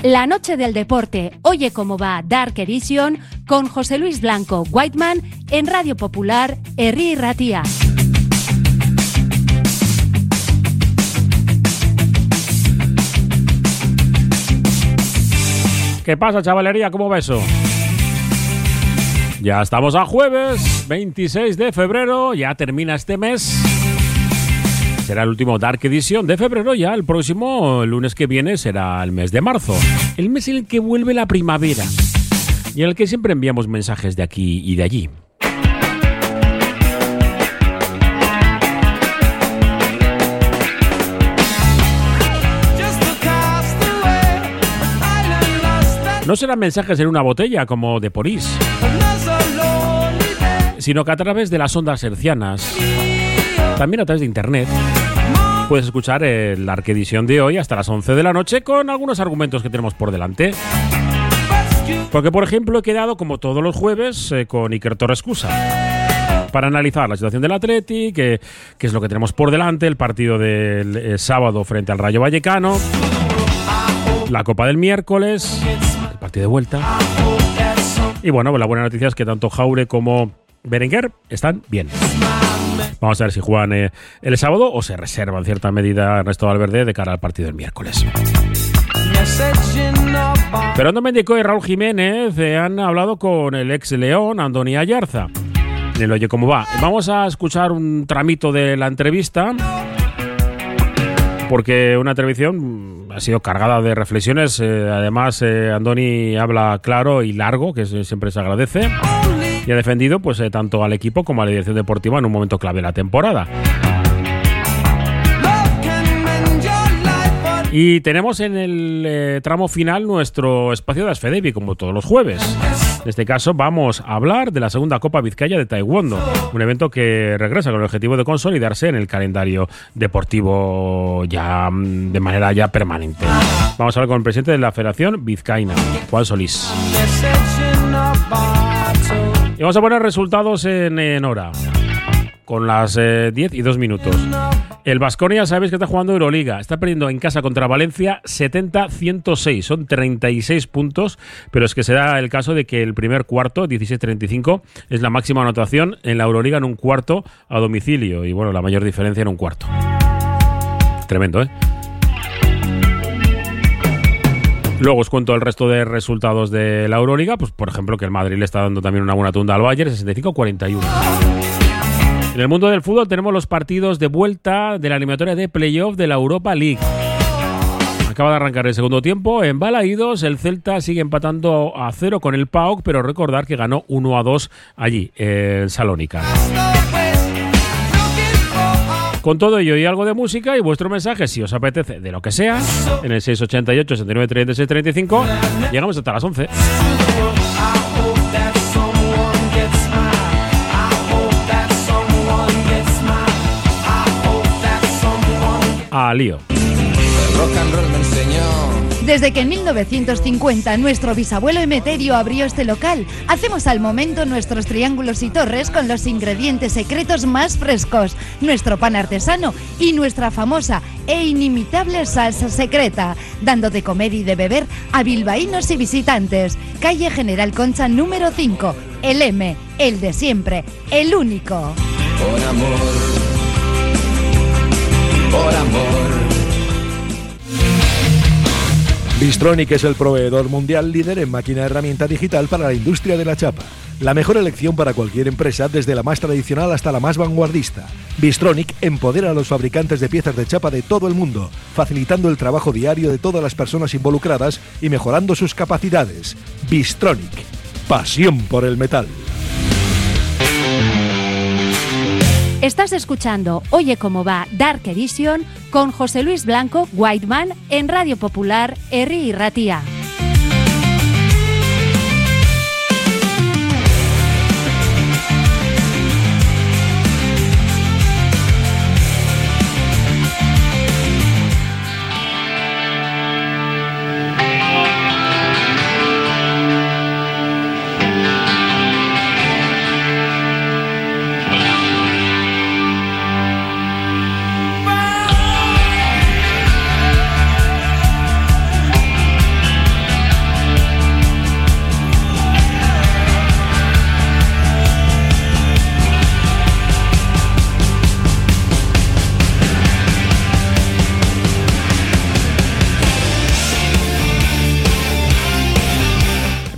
La noche del deporte, Oye cómo va Dark Edition, con José Luis Blanco Whiteman en Radio Popular, Herri y Ratia. ¿Qué pasa, chavalería? ¿Cómo va eso? Ya estamos a jueves, 26 de febrero, ya termina este mes. Será el último Dark Edition de febrero, ya el próximo lunes que viene será el mes de marzo. El mes en el que vuelve la primavera y en el que siempre enviamos mensajes de aquí y de allí. No serán mensajes en una botella como de Porís, sino que a través de las ondas hercianas, también a través de internet, puedes escuchar la Dark Edition de hoy hasta las 11 de la noche con algunos argumentos que tenemos por delante. Porque, por ejemplo, he quedado, como todos los jueves, con Iker Torrescusa para analizar la situación del Atleti, qué es lo que tenemos por delante, el partido del sábado frente al Rayo Vallecano, la Copa del miércoles, el partido de vuelta. Y bueno, la buena noticia es que tanto Jaure como Berenguer están bien. Vamos a ver si juegan el sábado o se reserva en cierta medida Ernesto Valverde de cara al partido del miércoles. Fernando Mendicoy y Raúl Jiménez han hablado con el ex León, Andoni Ayarza. En el Oye cómo va. Vamos a escuchar un tramito de la entrevista, porque una televisión ha sido cargada de reflexiones. Además, Andoni habla claro y largo, que siempre se agradece. Y ha defendido pues tanto al equipo como a la dirección deportiva en un momento clave de la temporada. Y tenemos en el tramo final nuestro espacio de Asfedevi, como todos los jueves. En este caso vamos a hablar de la segunda Copa Vizcaya de Taekwondo, un evento que regresa con el objetivo de consolidarse en el calendario deportivo ya de manera ya permanente. Vamos a hablar con el presidente de la Federación Vizcaína, Juan Solís. Y vamos a poner resultados en hora, con las 10 y 2 minutos. El Baskonia, sabéis que está jugando Euroliga. Está perdiendo en casa contra Valencia 70-106. Son 36 puntos, pero es que se da el caso de que el primer cuarto, 16-35, es la máxima anotación en la Euroliga en un cuarto a domicilio. Y bueno, la mayor diferencia en un cuarto. Tremendo, ¿eh? Luego os cuento el resto de resultados de la Euroliga. Pues por ejemplo que el Madrid le está dando también una buena tunda al Bayern, 65-41. En el mundo del fútbol tenemos los partidos de vuelta de la eliminatoria de playoff de la Europa League. Acaba de arrancar el segundo tiempo. En Balaídos el Celta sigue empatando a 0 con el PAOK, pero recordar que ganó 1-2 allí, en Salónica. Con todo ello y algo de música y vuestro mensaje, si os apetece, de lo que sea, en el 688 69 36 35, llegamos hasta las 11. Al lío. El rock and roll me enseñó. Desde que en 1950 nuestro bisabuelo Emeterio abrió este local, hacemos al momento nuestros triángulos y torres con los ingredientes secretos más frescos, nuestro pan artesano y nuestra famosa e inimitable salsa secreta, dando de comer y de beber a bilbaínos y visitantes. Calle General Concha número 5, el M, el de siempre, el único. Por amor, por amor. Bystronic es el proveedor mundial líder en máquina herramienta digital para la industria de la chapa. La mejor elección para cualquier empresa, desde la más tradicional hasta la más vanguardista. Bystronic empodera a los fabricantes de piezas de chapa de todo el mundo, facilitando el trabajo diario de todas las personas involucradas y mejorando sus capacidades. Bystronic, pasión por el metal. Estás escuchando Oye cómo va Dark Edition con José Luis Blanco Whiteman en Radio Popular, Herri y Ratia.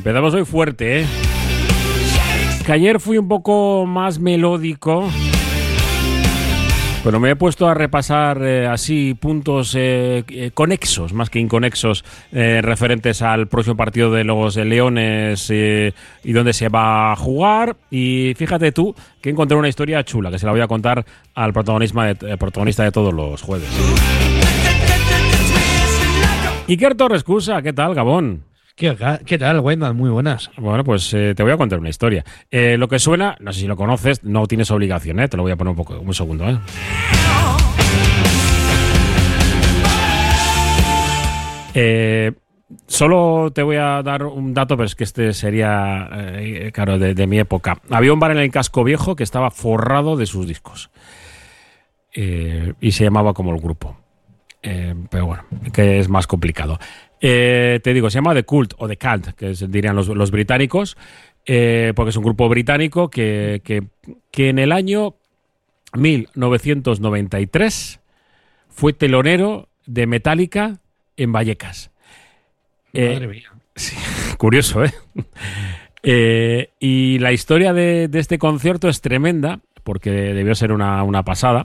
Empezamos hoy fuerte, ¿eh? Que ayer fui un poco más melódico, pero me he puesto a repasar así puntos conexos, más que inconexos, referentes al próximo partido de los Leones y dónde se va a jugar. Y fíjate tú que encontré una historia chula, que se la voy a contar al protagonista de todos los jueves. Iker Torrescusa, ¿qué tal, Gabón? ¿Qué tal, Wendell? Muy buenas. Bueno, pues te voy a contar una historia. Lo que suena, no sé si lo conoces, no tienes obligación, te lo voy a poner un segundo. Solo te voy a dar un dato, pero es que este sería, claro, de mi época. Había un bar en el Casco Viejo que estaba forrado de sus discos. Y se llamaba como el grupo. Pero bueno, que es más complicado. Te digo, se llama The Cult o The Cult, que dirían los británicos, porque es un grupo británico que en el año 1993 fue telonero de Metallica en Vallecas. Madre mía. Sí, curioso, ¿eh? Y la historia de este concierto es tremenda, porque debió ser una pasada.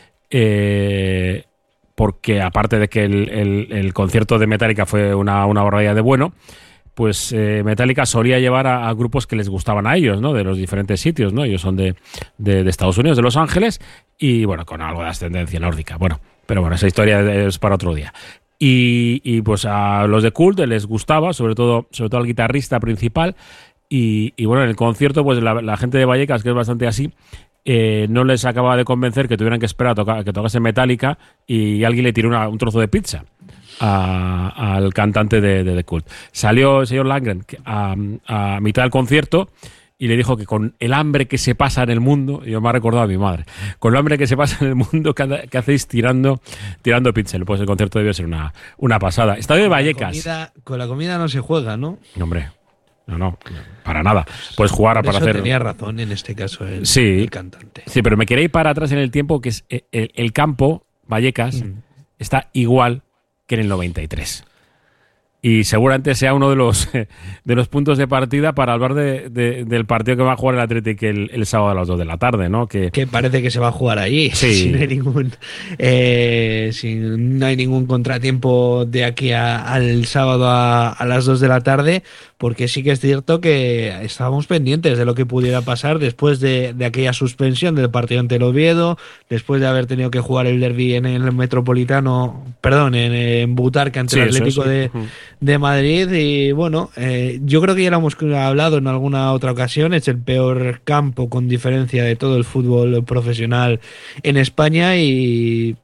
Porque aparte de que el concierto de Metallica fue una barbaridad de bueno, pues Metallica solía llevar a grupos que les gustaban a ellos, ¿no? De los diferentes sitios, ¿no? Ellos son de Estados Unidos, de Los Ángeles, y bueno, con algo de ascendencia nórdica. Bueno, pero bueno, esa historia es para otro día. Y pues a los de Cult les gustaba, sobre todo al guitarrista principal, y bueno, en el concierto, pues la gente de Vallecas, que es bastante así, no les acababa de convencer que tuvieran que esperar a que tocase Metallica, y alguien le tiró un trozo de pizza al cantante de The Cult. Salió el señor Landgren a mitad del concierto y le dijo que con el hambre que se pasa en el mundo, yo me ha recordado a mi madre, con el hambre que se pasa en el mundo, ¿qué hacéis tirando pizza? Pues el concierto debió ser una pasada. Estadio de Vallecas. Con la comida no se juega, ¿no? Hombre, no, para nada. Puedes jugar para hacer... Tenía razón en este caso el cantante. Sí, pero me quería ir para atrás en el tiempo, que es el campo, Vallecas, está igual que en el 93. Y seguramente sea uno de los puntos de partida para hablar del partido que va a jugar el Athletic el sábado a las 2 de la tarde, ¿no? Que parece que se va a jugar allí, sí. Si no hay ningún contratiempo de aquí al sábado a las 2 de la tarde, porque sí que es cierto que estábamos pendientes de lo que pudiera pasar después de aquella suspensión del partido ante el Oviedo, después de haber tenido que jugar el derbi en el Metropolitano, en Butarque ante el Atlético de Madrid. Y bueno, yo creo que ya lo hemos hablado en alguna otra ocasión, es el peor campo con diferencia de todo el fútbol profesional en España, y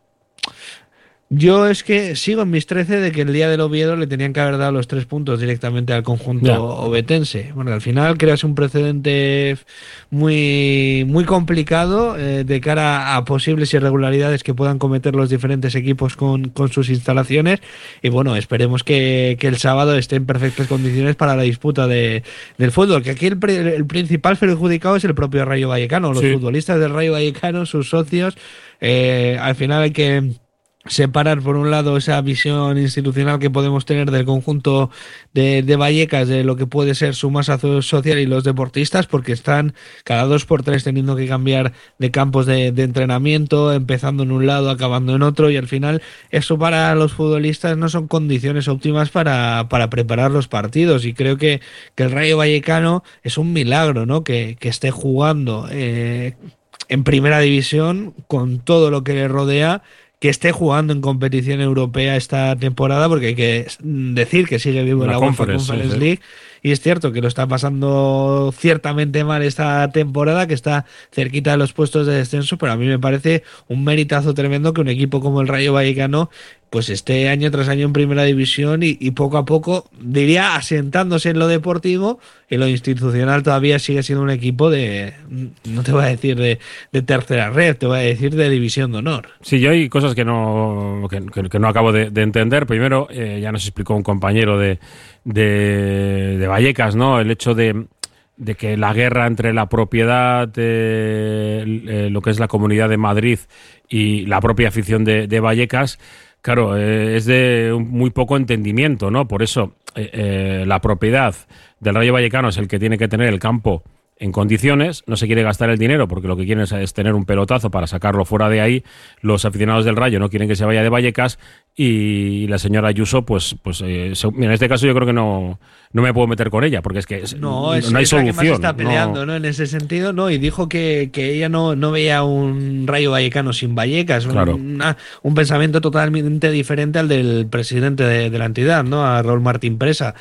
yo es que sigo en mis 13 de que el día del Oviedo le tenían que haber dado los 3 puntos directamente al conjunto ovetense. Bueno, al final creas un precedente muy, muy complicado de cara a posibles irregularidades que puedan cometer los diferentes equipos con sus instalaciones, y bueno, esperemos que el sábado esté en perfectas condiciones para la disputa del fútbol, que aquí el principal perjudicado es el propio Rayo Vallecano, los futbolistas del Rayo Vallecano, sus socios. Al final hay que separar por un lado esa visión institucional que podemos tener del conjunto de Vallecas, de lo que puede ser su masa social, y los deportistas, porque están cada 2 por 3 teniendo que cambiar de campos de entrenamiento, empezando en un lado, acabando en otro, y al final eso para los futbolistas no son condiciones óptimas para preparar los partidos. Y creo que el Rayo Vallecano es un milagro, ¿no? Que esté jugando en primera división con todo lo que le rodea, que esté jugando en competición europea esta temporada, porque hay que decir que sigue vivo en la UEFA Conference League, y es cierto que lo está pasando ciertamente mal esta temporada, que está cerquita de los puestos de descenso, pero a mí me parece un meritazo tremendo que un equipo como el Rayo Vallecano pues esté año tras año en primera división y poco a poco, diría, asentándose en lo deportivo, y lo institucional todavía sigue siendo un equipo no te voy a decir de tercera red, te voy a decir de división de honor. Sí, yo hay cosas que no acabo de entender. Primero, ya nos explicó un compañero de Vallecas, ¿no? El hecho de que la guerra entre la propiedad, lo que es la Comunidad de Madrid, y la propia afición de Vallecas, claro, es de muy poco entendimiento, ¿no? Por eso la propiedad del Rayo Vallecano es el que tiene que tener el campo en condiciones, no se quiere gastar el dinero porque lo que quieren es tener un pelotazo para sacarlo fuera de ahí. Los aficionados del Rayo no quieren que se vaya de Vallecas y la señora Ayuso, en este caso yo creo que no me puedo meter con ella porque es que no hay solución. La que más está peleando, ¿no? En ese sentido, ¿no? Y dijo que ella no veía un Rayo Vallecano sin Vallecas, claro. Un pensamiento totalmente diferente al del presidente de la entidad, ¿no? A Raúl Martín Presa.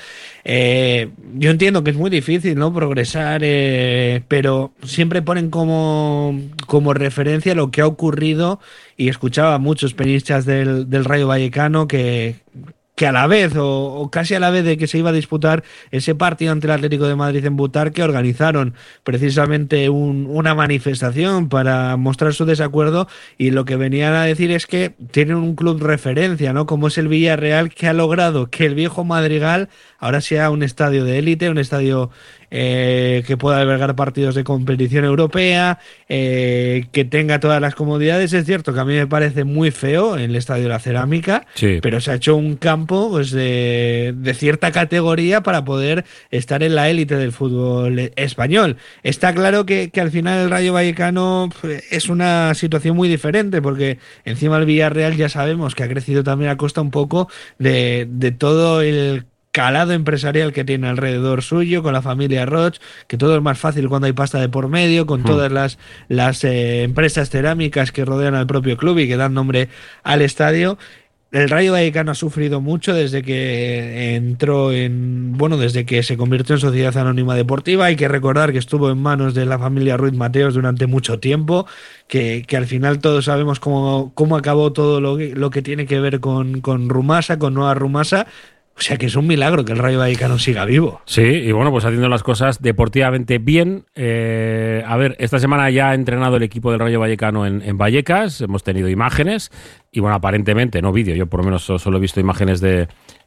Yo entiendo que es muy difícil, ¿no? Progresar, pero siempre ponen como referencia lo que ha ocurrido, y escuchaba a muchos periodistas del Rayo Vallecano que a la vez, o casi a la vez de que se iba a disputar ese partido ante el Atlético de Madrid en Butarque, organizaron precisamente una manifestación para mostrar su desacuerdo, y lo que venían a decir es que tienen un club referencia, ¿no? Como es el Villarreal, que ha logrado que el viejo Madrigal ahora sea un estadio de élite, un estadio que pueda albergar partidos de competición europea, que tenga todas las comodidades. Es cierto que a mí me parece muy feo el Estadio de la Cerámica, sí, pero se ha hecho un campo pues de cierta categoría para poder estar en la élite del fútbol español. Está claro que al final el Rayo Vallecano es una situación muy diferente, porque encima el Villarreal ya sabemos que ha crecido también a costa un poco de todo el calado empresarial que tiene alrededor suyo, con la familia Roch, que todo es más fácil cuando hay pasta de por medio, con todas las empresas cerámicas que rodean al propio club y que dan nombre al estadio. El Rayo Vallecano ha sufrido mucho desde que desde que se convirtió en Sociedad Anónima Deportiva. Hay que recordar que estuvo en manos de la familia Ruiz Mateos durante mucho tiempo, que al final todos sabemos cómo acabó todo lo que tiene que ver con Rumasa, con Nueva Rumasa. O sea que es un milagro que el Rayo Vallecano siga vivo. Sí, y bueno, pues haciendo las cosas deportivamente bien. A ver, esta semana ya ha entrenado el equipo del Rayo Vallecano en Vallecas, hemos tenido imágenes, y bueno, aparentemente, no vídeo, yo por lo menos solo he visto imágenes de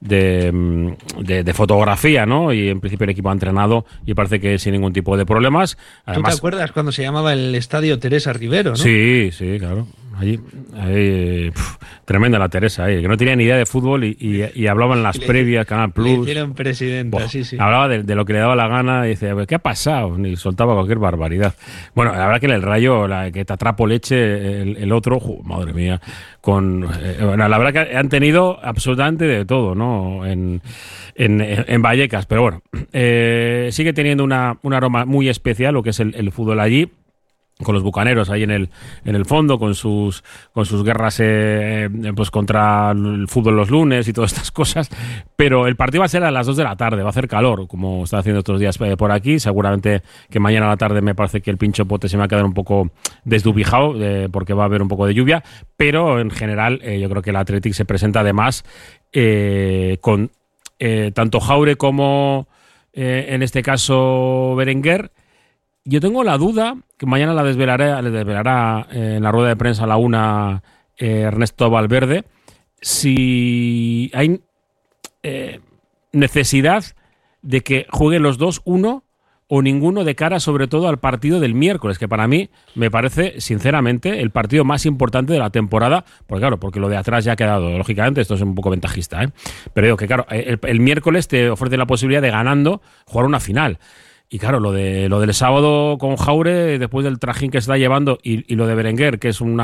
fotografía, ¿no? Y en principio el equipo ha entrenado y parece que sin ningún tipo de problemas. Además, ¿tú te acuerdas cuando se llamaba el estadio Teresa Rivero, no? Sí, claro. Allí tremenda la Teresa, que no tenía ni idea de fútbol y hablaba en las previas, Canal Plus. Le hicieron presidenta, sí. Hablaba de lo que le daba la gana y decía, ¿qué ha pasado? Y soltaba cualquier barbaridad. Bueno, la verdad que en el Rayo, que te atrapo leche, el otro, madre mía, la verdad que han tenido absolutamente de todo, ¿no? En Vallecas, pero bueno, sigue teniendo un aroma muy especial lo que es el fútbol allí, con los bucaneros ahí en el fondo, con sus guerras pues contra el fútbol los lunes y todas estas cosas. Pero el partido va a ser a las 2 de la tarde, va a hacer calor, como está haciendo estos días por aquí. Seguramente que mañana a la tarde me parece que el pincho pote se me va a quedar un poco desdubijado, porque va a haber un poco de lluvia, pero en general yo creo que el Athletic se presenta además con tanto Jaure como en este caso Berenguer. Yo tengo la duda, que mañana le desvelará en la rueda de prensa a la 1 Ernesto Valverde, si hay necesidad de que jueguen los dos, uno o ninguno, de cara sobre todo al partido del miércoles, que para mí me parece, sinceramente, el partido más importante de la temporada, porque lo de atrás ya ha quedado, lógicamente, esto es un poco ventajista, pero digo que claro, el miércoles te ofrece la posibilidad de, ganando, jugar una final. Y claro, lo del sábado con Jaure, después del trajín que se está llevando, y lo de Berenguer, que es un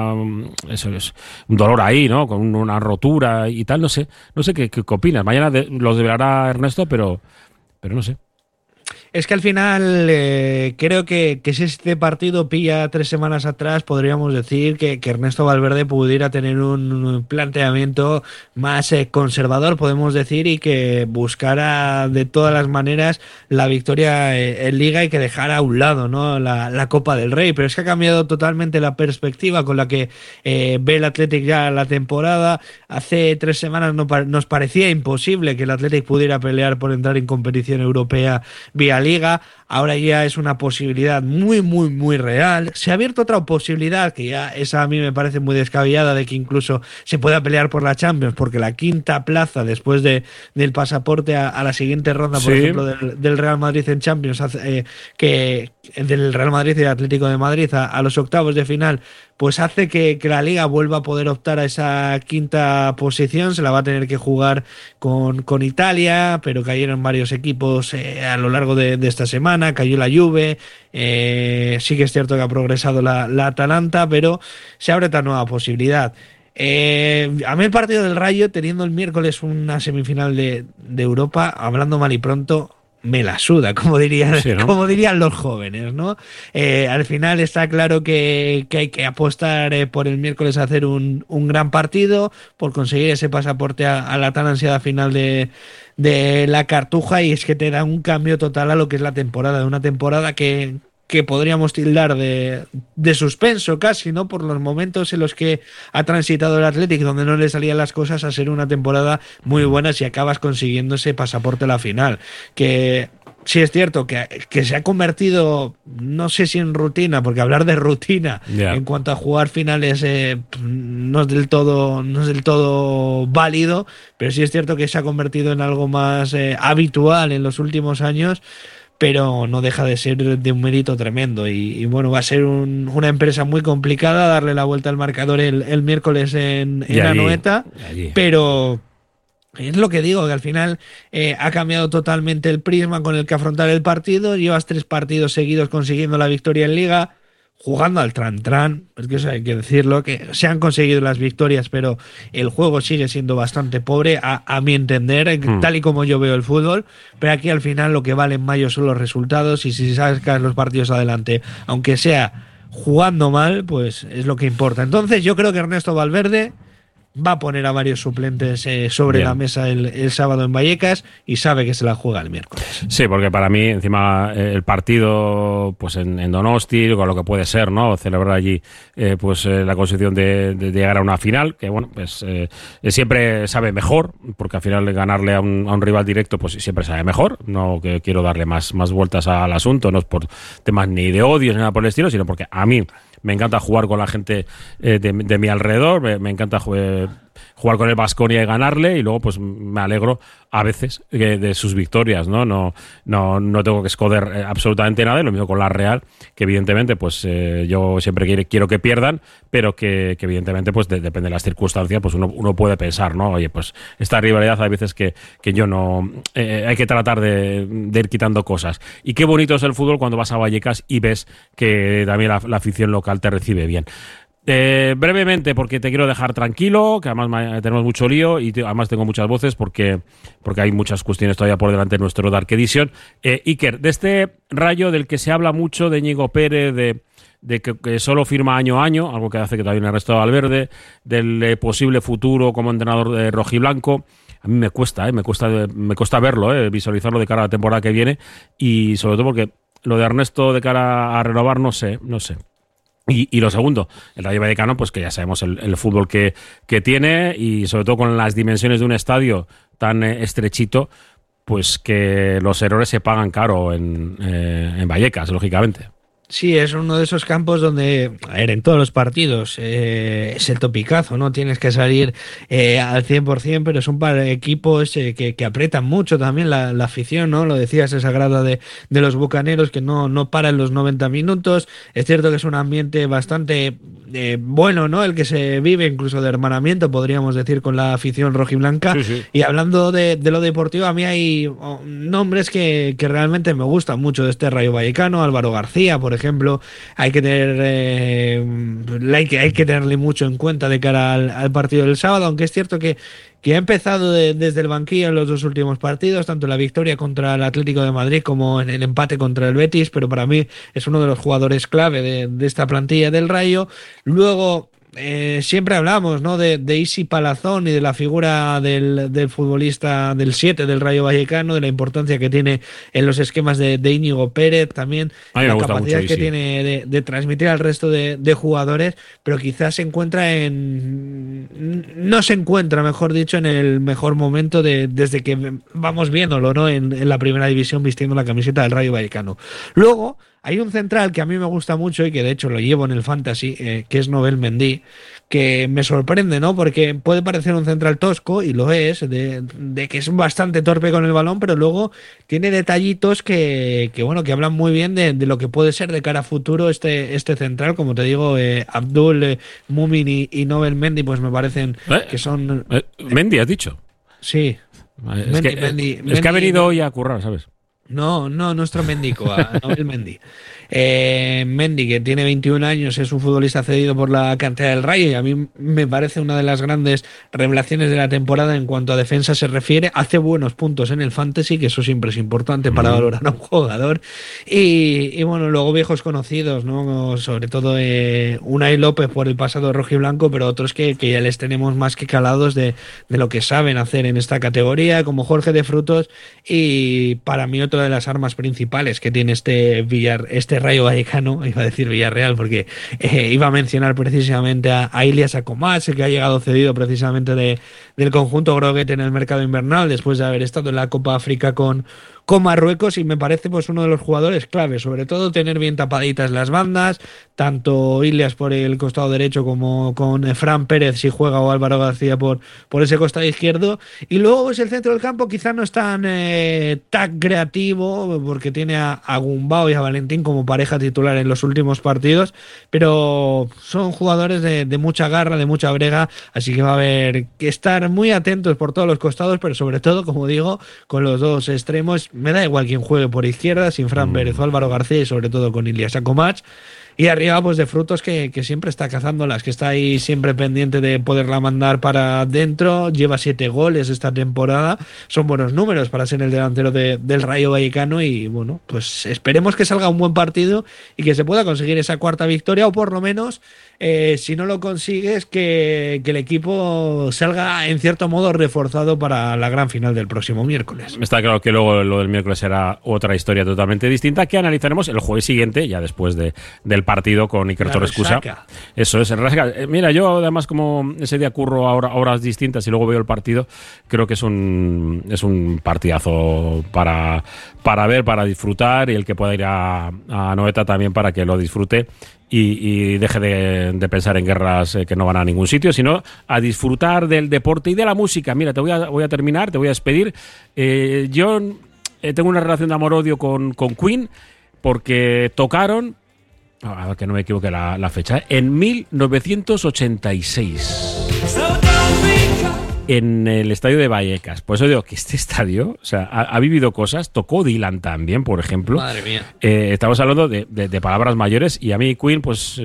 dolor ahí, ¿no? Con una rotura y tal, no sé qué opinas. Mañana los develará Ernesto, pero no sé. Es que al final creo que si este partido pilla 3 semanas atrás, podríamos decir que Ernesto Valverde pudiera tener un planteamiento más conservador, podemos decir, y que buscara de todas las maneras la victoria en Liga y que dejara a un lado, ¿no? la Copa del Rey. Pero es que ha cambiado totalmente la perspectiva con la que ve el Athletic ya la temporada. Hace 3 semanas nos parecía imposible que el Athletic pudiera pelear por entrar en competición europea vía Liga. Ahora ya es una posibilidad muy, muy, muy real. Se ha abierto otra posibilidad, que ya esa a mí me parece muy descabellada, de que incluso se pueda pelear por la Champions, porque la 5ª plaza después del pasaporte a la siguiente ronda, por ejemplo, del Real Madrid en Champions, que del Real Madrid y el Atlético de Madrid a los octavos de final, pues hace que la Liga vuelva a poder optar a esa quinta posición. Se la va a tener que jugar con Italia, pero cayeron varios equipos a lo largo de esta semana, cayó la Juve, sí que es cierto que ha progresado la Atalanta, pero se abre esta nueva posibilidad. A mí el partido del Rayo, teniendo el miércoles una semifinal de Europa, hablando mal y pronto, me la suda, como dirían los jóvenes, ¿no? Al final está claro que hay que apostar por el miércoles a hacer un gran partido, por conseguir ese pasaporte a la tan ansiada final de la Cartuja, y es que te da un cambio total a lo que es la temporada, de una temporada que podríamos tildar de suspenso casi, ¿no? Por los momentos en los que ha transitado el Athletic, donde no le salían las cosas, a ser una temporada muy buena si acabas consiguiendo ese pasaporte a la final. Que sí es cierto que se ha convertido, no sé si en rutina, porque hablar de rutina en cuanto a jugar finales no es del todo válido, pero sí es cierto que se ha convertido en algo más habitual en los últimos años, pero no deja de ser de un mérito tremendo. Y bueno, va a ser una empresa muy complicada darle la vuelta al marcador el miércoles en Anoeta, pero es lo que digo, que al final ha cambiado totalmente el prisma con el que afrontar el partido. Llevas 3 partidos seguidos consiguiendo la victoria en Liga, jugando al tran-tran, es que eso hay que decirlo, que se han conseguido las victorias, pero el juego sigue siendo bastante pobre, a mi entender, tal y como yo veo el fútbol. Pero aquí al final lo que vale en mayo son los resultados, y si sacas los partidos adelante, aunque sea jugando mal, pues es lo que importa. Entonces yo creo que Ernesto Valverde va a poner a varios suplentes sobre la mesa el sábado en Vallecas, y sabe que se la juega el miércoles. Sí, porque para mí, encima, el partido pues en Donosti, con lo que puede ser, ¿no? Celebrar allí la consecución de llegar a una final, que bueno, pues siempre sabe mejor, porque al final ganarle a un rival directo pues siempre sabe mejor. No que quiero darle más vueltas al asunto, no es por temas ni de odio ni nada por el estilo, sino porque a mí me encanta jugar con la gente de mi alrededor, me encanta jugar con el Baskonia y ganarle, y luego pues me alegro a veces de sus victorias, ¿no? No tengo que esconder absolutamente nada, y lo mismo con la Real, que evidentemente pues yo siempre quiero que pierdan, pero que evidentemente pues depende de las circunstancias, pues uno puede pensar, ¿no? Oye, pues esta rivalidad hay veces que yo no... hay que tratar de ir quitando cosas. Y qué bonito es el fútbol cuando vas a Vallecas y ves que también la afición local te recibe bien. Brevemente, porque te quiero dejar tranquilo, que además tenemos mucho lío, y además tengo muchas voces porque hay muchas cuestiones todavía por delante de nuestro Dark Edition. Iker, de este Rayo del que se habla mucho, de Íñigo Pérez, de que solo firma año a año, algo que hace que todavía no arrestado a Valverde, del posible futuro como entrenador de rojiblanco, a mí me cuesta verlo, visualizarlo de cara a la temporada que viene, y sobre todo porque lo de Ernesto de cara a renovar, no sé. Y lo segundo, el Rayo Vallecano, pues que ya sabemos el fútbol que tiene, y sobre todo con las dimensiones de un estadio tan estrechito, pues que los errores se pagan caro en Vallecas, lógicamente. Sí, es uno de esos campos donde, a ver, en todos los partidos es el topicazo, ¿no? Tienes que salir al 100%, pero son para equipos que apretan mucho también la afición, ¿no? Lo decías, esa grada de los bucaneros que no para en los 90 minutos. Es cierto que es un ambiente bastante bueno, ¿no? El que se vive, incluso de hermanamiento, podríamos decir, con la afición rojiblanca. Sí. Y hablando de lo deportivo, a mí hay nombres que realmente me gustan mucho de este Rayo Vallecano. Álvaro García, por ejemplo, hay que tenerle mucho en cuenta de cara al partido del sábado, aunque es cierto que ha empezado desde el banquillo en los 2 últimos partidos, tanto la victoria contra el Atlético de Madrid como en el empate contra el Betis, pero para mí es uno de los jugadores clave de esta plantilla del Rayo. Luego siempre hablamos, ¿no? de Isi Palazón y de la figura del futbolista del 7 del Rayo Vallecano, de la importancia que tiene en los esquemas de Íñigo Pérez, también la capacidad mucho, que tiene de transmitir al resto de jugadores, pero quizás no se encuentra, mejor dicho, en el mejor momento desde que vamos viéndolo, ¿no? en la primera división, vistiendo la camiseta del Rayo Vallecano. Luego Hay un central que a mí me gusta mucho y que de hecho lo llevo en el Fantasy, que es Nobel Mendy, que me sorprende, ¿no? Porque puede parecer un central tosco, y lo es, de que es bastante torpe con el balón, pero luego tiene detallitos que hablan muy bien de lo que puede ser de cara a futuro este central. Como te digo, Abdul Mumin y Nobel Mendy, pues me parecen que son... Mendy, has dicho. Sí. Es que ha venido hoy a currar, ¿sabes? No, nuestro Mendico, Nobel Mendy. Mendy, que tiene 21 años, es un futbolista cedido por la cantera del Rayo, y a mí me parece una de las grandes revelaciones de la temporada en cuanto a defensa se refiere. Hace buenos puntos en el Fantasy, que eso siempre es importante para valorar a un jugador. Y bueno, luego viejos conocidos, ¿no? Sobre todo Unai López por el pasado rojiblanco, pero otros que ya les tenemos más que calados de lo que saben hacer en esta categoría, como Jorge de Frutos, y para mí otra de las armas principales que tiene este Rayo Vallecano, iba a decir Villarreal porque iba a mencionar precisamente a Ilias Akomach, que ha llegado cedido precisamente del conjunto groguete en el mercado invernal después de haber estado en la Copa África con Marruecos, y me parece pues uno de los jugadores clave, sobre todo tener bien tapaditas las bandas, tanto Ilias por el costado derecho como con Fran Pérez si juega, o Álvaro García por ese costado izquierdo. Y luego pues el centro del campo quizá no es tan creativo, porque tiene a Gumbau y a Valentín como pareja titular en los últimos partidos, pero son jugadores de mucha garra, de mucha brega, así que va a haber que estar muy atentos por todos los costados, pero sobre todo, como digo, con los dos extremos. Me da igual quién juegue por izquierda, sin Fran Pérez o Álvaro García, y sobre todo con Ilias Akomach. Y arriba, pues de Frutos, que siempre está cazándolas, que está ahí siempre pendiente de poderla mandar para adentro. Lleva 7 goles esta temporada. Son buenos números para ser el delantero del Rayo Vallecano. Y bueno, pues esperemos que salga un buen partido y que se pueda conseguir esa cuarta victoria, o por lo menos, si no lo consigues, que el equipo salga en cierto modo reforzado para la gran final del próximo miércoles. Está claro que luego lo del miércoles será otra historia totalmente distinta, que analizaremos el jueves siguiente, ya después del partido con Iker Torres Cusa. Eso es, mira, yo además, como ese día curro a horas distintas y luego veo el partido, creo que es un partidazo para ver, para disfrutar, y el que pueda ir a Noeta también para que lo disfrute y deje de pensar en guerras que no van a ningún sitio, sino a disfrutar del deporte y de la música. Mira, te voy a terminar, te voy a despedir. Yo tengo una relación de amor-odio con Queen, porque tocaron, a ver que no me equivoque la fecha, en 1986 en el estadio de Vallecas. Por eso digo que este estadio, o sea, ha vivido cosas. Tocó Dylan también, por ejemplo. Madre mía. Estamos hablando de palabras mayores, y a mí Queen, pues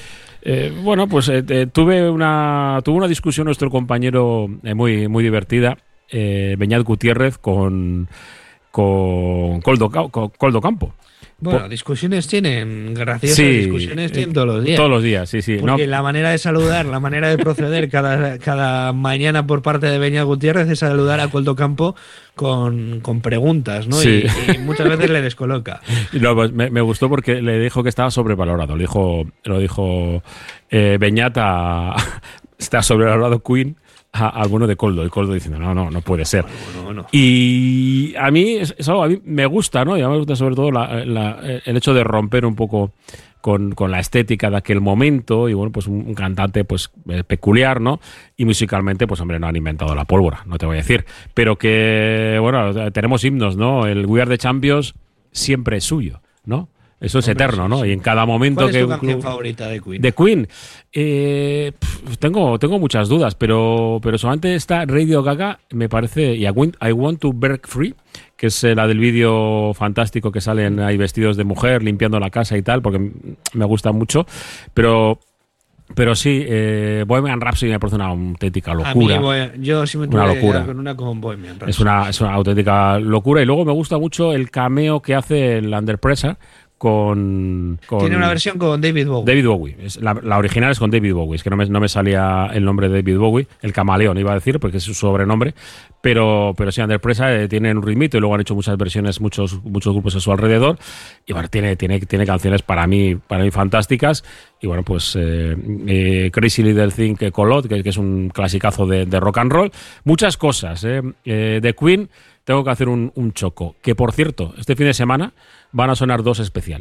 tuve una discusión nuestro compañero muy divertida, Beñat Gutiérrez, con Coldo Campo. Bueno, discusiones tienen, graciosas discusiones tienen todos los días. Todos los días, sí. Porque la manera de saludar, la manera de proceder cada mañana por parte de Beñat Gutiérrez es saludar a Coldo Campo con preguntas, ¿no? Sí. Y muchas veces le descoloca. No, pues me gustó porque le dijo que estaba sobrevalorado. Lo dijo Beñat está sobrevalorado Queen al bueno de Coldo, y Coldo diciendo no puede ser. Bueno. Y a mí es algo, a mí me gusta, ¿no? Y a mí me gusta sobre todo el hecho de romper un poco con la estética de aquel momento. Y bueno, pues un cantante pues peculiar, ¿no? Y musicalmente, pues hombre, no han inventado la pólvora, no te voy a decir, pero que bueno, tenemos himnos, ¿no? El We Are the Champions siempre es suyo, ¿no? Eso es eterno, ¿no? Y en cada momento ¿Cuál es tu canción favorita de Queen? De Queen, tengo muchas dudas, pero solamente está Radio Gaga, me parece, y I Want to Break Free, que es la del vídeo fantástico que salen ahí vestidos de mujer limpiando la casa y tal, porque me gusta mucho, pero sí, Bohemian Rhapsody me parece una auténtica locura. A mí, yo sí me tuve que quedar con una con Bohemian Rhapsody. Es una auténtica locura. Y luego me gusta mucho el cameo que hace el Under Pressure tiene una versión con David Bowie. David Bowie. La original es con David Bowie. Es que no me salía el nombre de David Bowie. El camaleón iba a decir, porque es su sobrenombre. Pero sí, Under Pressure tienen un ritmito, y luego han hecho muchas versiones, muchos grupos a su alrededor. Y bueno, tiene canciones para mí fantásticas. Y bueno, pues Crazy Little Thing Colot, que es un clasicazo de rock and roll. Muchas cosas. De Queen tengo que hacer un choco. Que por cierto, este fin de semana van a sonar 2 especiales.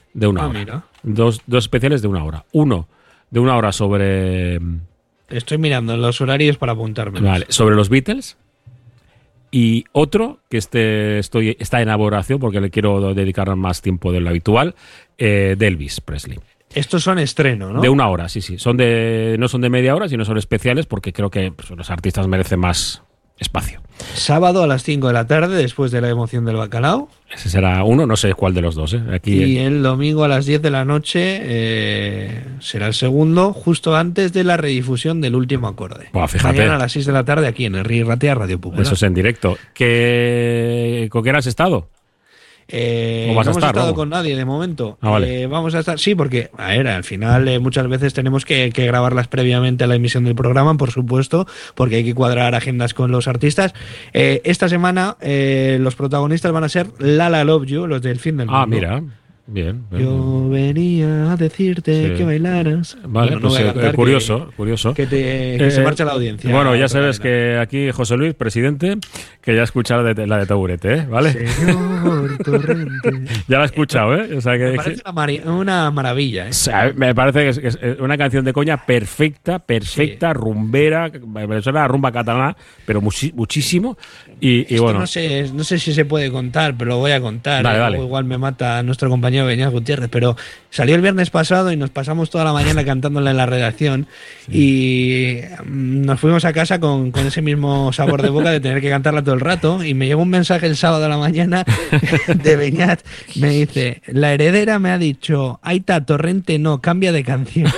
de una hora. Mira. Dos especiales de una hora. Uno de una hora sobre... Estoy mirando los horarios para apuntarme. Vale, sobre los Beatles. Y otro que está en elaboración porque le quiero dedicar más tiempo de lo habitual, de Elvis Presley. Estos son estreno, ¿no? De una hora, sí. No son de media hora, sino son especiales porque creo que pues, los artistas merecen más espacio. Sábado a las 5 de la tarde, después de la emoción del bacalao. Ese será uno, no sé cuál de los dos. Aquí, y el domingo a las 10 de la noche será el segundo, justo antes de la redifusión del último acorde. Buah, fíjate. Mañana a las 6 de la tarde aquí en el Ri Ratia Radio Popular. Eso es en directo. ¿Con quién has estado? No hemos estado con nadie de momento. Vale. Vamos a estar, sí, porque al final muchas veces tenemos que grabarlas previamente a la emisión del programa, por supuesto, porque hay que cuadrar agendas con los artistas. Esta semana los protagonistas van a ser Lala Love You, los del Fin del Mundo. Mira. Bien. Yo venía a decirte que bailaras. Vale, bueno, pues no voy a cantar, curioso. Que se marcha la audiencia. Bueno, ya sabes que aquí José Luis, presidente, que ya ha escuchado la de Taburete, ¿vale? Señor Torrente. Ya la ha escuchado, ¿eh? O sea, que, me parece una maravilla, ¿eh? O sea, me parece que es una canción de coña perfecta, sí. Rumbera, me suena a rumba catalana, pero muchísimo. Y bueno. No sé si se puede contar, pero lo voy a contar. Dale. Igual me mata nuestro compañero Beñat Gutiérrez, pero salió el viernes pasado y nos pasamos toda la mañana cantándola en la redacción y nos fuimos a casa con ese mismo sabor de boca de tener que cantarla todo el rato, y me llegó un mensaje el sábado a la mañana de Beñat, me dice: la heredera me ha dicho, Aita Torrente no, cambia de canción.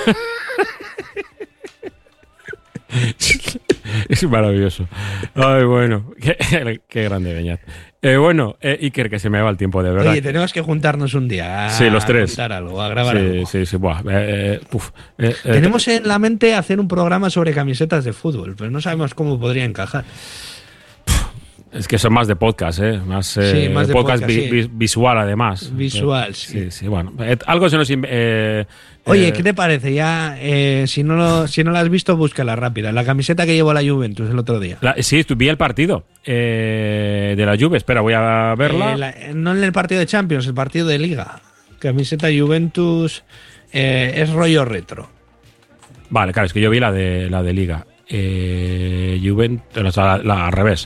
Es maravilloso. Ay, bueno, qué grande Beñat. Bueno, Iker, que se me va el tiempo, de verdad. Oye, tenemos que juntarnos un día los tres. A contar algo, a grabar algo. Sí. Buah, tenemos en la mente hacer un programa sobre camisetas de fútbol, pero no sabemos cómo podría encajar. Es que son más de podcast, más de podcast visual, además. Visual, sí, bueno. Algo se nos... Oye, ¿qué te parece? Ya, si no la has visto, búscala rápida. La camiseta que llevó la Juventus el otro día. Sí, vi el partido de la Juve. Espera, voy a verla. No en el partido de Champions, el partido de Liga. Camiseta Juventus es rollo retro. Vale, claro, es que yo vi la de Liga. Juventus, al revés.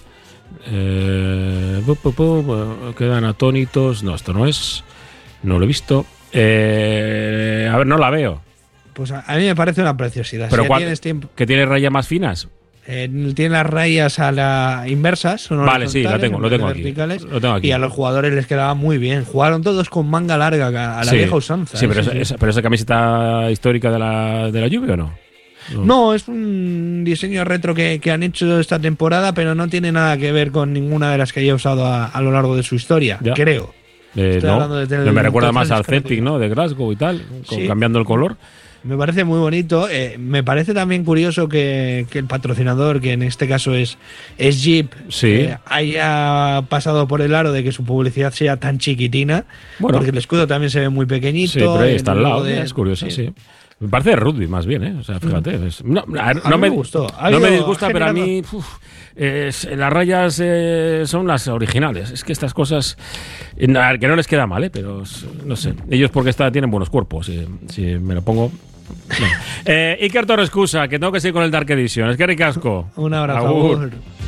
Quedan atónitos. No, esto no es. No lo he visto. A ver, no la veo. Pues a mí me parece una preciosidad. Pero si tienes tiempo. ¿Que tiene rayas más finas? Tiene las rayas a la inversas. Vale, sí, lo tengo aquí. Y a los jugadores les quedaba muy bien. Jugaron todos con manga larga, a la vieja usanza. Sí, pero esa camiseta histórica de la Juve, ¿o no? No, es un diseño retro que han hecho esta temporada, pero no tiene nada que ver con ninguna de las que haya usado a lo largo de su historia, creo. No me recuerda más al Celtic, ¿no? De Glasgow y tal, cambiando el color. Me parece muy bonito. Me parece también curioso que el patrocinador, que en este caso es Jeep, haya pasado por el aro de que su publicidad sea tan chiquitina, porque el escudo también se ve muy pequeñito. Sí, pero ahí está al lado, es curioso, sí. Me parece de rugby más bien, ¿eh? O sea, fíjate. No me gustó. No me disgusta, pero a mí las rayas son las originales. Es que estas cosas que no les queda mal, ¿eh? Pero no sé. Ellos porque tienen buenos cuerpos. Si me lo pongo... No. Iker Torrescusa, que tengo que seguir con el Dark Edition. Es que ricasco. Un abrazo.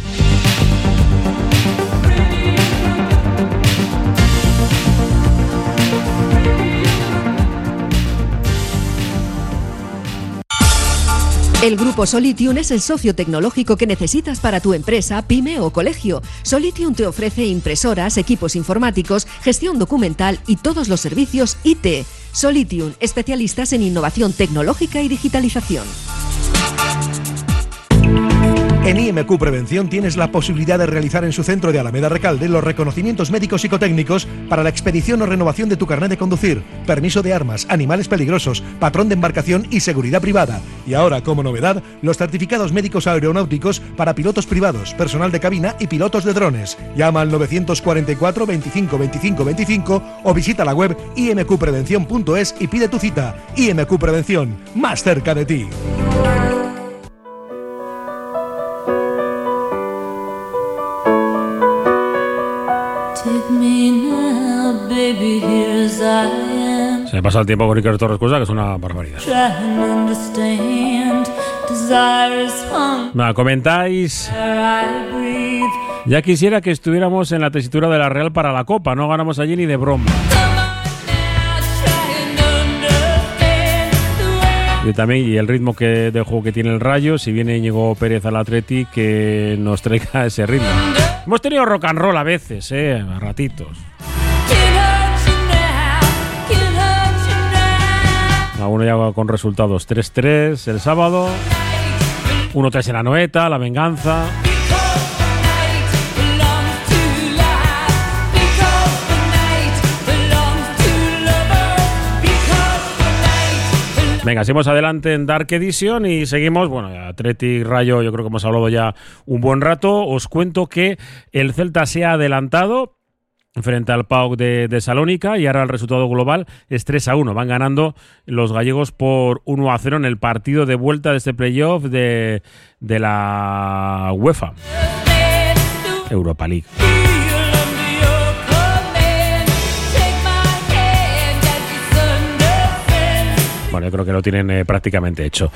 El Grupo Solitium es el socio tecnológico que necesitas para tu empresa, pyme o colegio. Solitium te ofrece impresoras, equipos informáticos, gestión documental y todos los servicios IT. Solitium, especialistas en innovación tecnológica y digitalización. En IMQ Prevención tienes la posibilidad de realizar en su centro de Alameda Recalde los reconocimientos médicos psicotécnicos para la expedición o renovación de tu carnet de conducir, permiso de armas, animales peligrosos, patrón de embarcación y seguridad privada. Y ahora, como novedad, los certificados médicos aeronáuticos para pilotos privados, personal de cabina y pilotos de drones. Llama al 944 25 25 25 o visita la web imqprevención.es y pide tu cita. IMQ Prevención, más cerca de ti. Se me pasa el tiempo con Iker Torres Cuesta, que es una barbaridad. Nada, comentáis. Ya quisiera que estuviéramos en la tesitura de la Real para la Copa, no ganamos allí ni de broma. Y también y el ritmo de juego que tiene el Rayo, si viene Íñigo Pérez al Atleti, que nos traiga ese ritmo. Hemos tenido rock and roll a veces, a ratitos. Alguno ya con resultados 3-3 el sábado, 1-3 en Anoeta, la venganza. Venga, seguimos adelante en Dark Edition y seguimos, bueno, Athletic Rayo, yo creo que hemos hablado ya un buen rato. Os cuento que el Celta se ha adelantado frente al PAOK de Salónica y ahora el resultado global es 3-1. Van ganando los gallegos por 1-0 en el partido de vuelta de este playoff de la UEFA Europa League. Bueno, yo creo que lo tienen prácticamente hecho.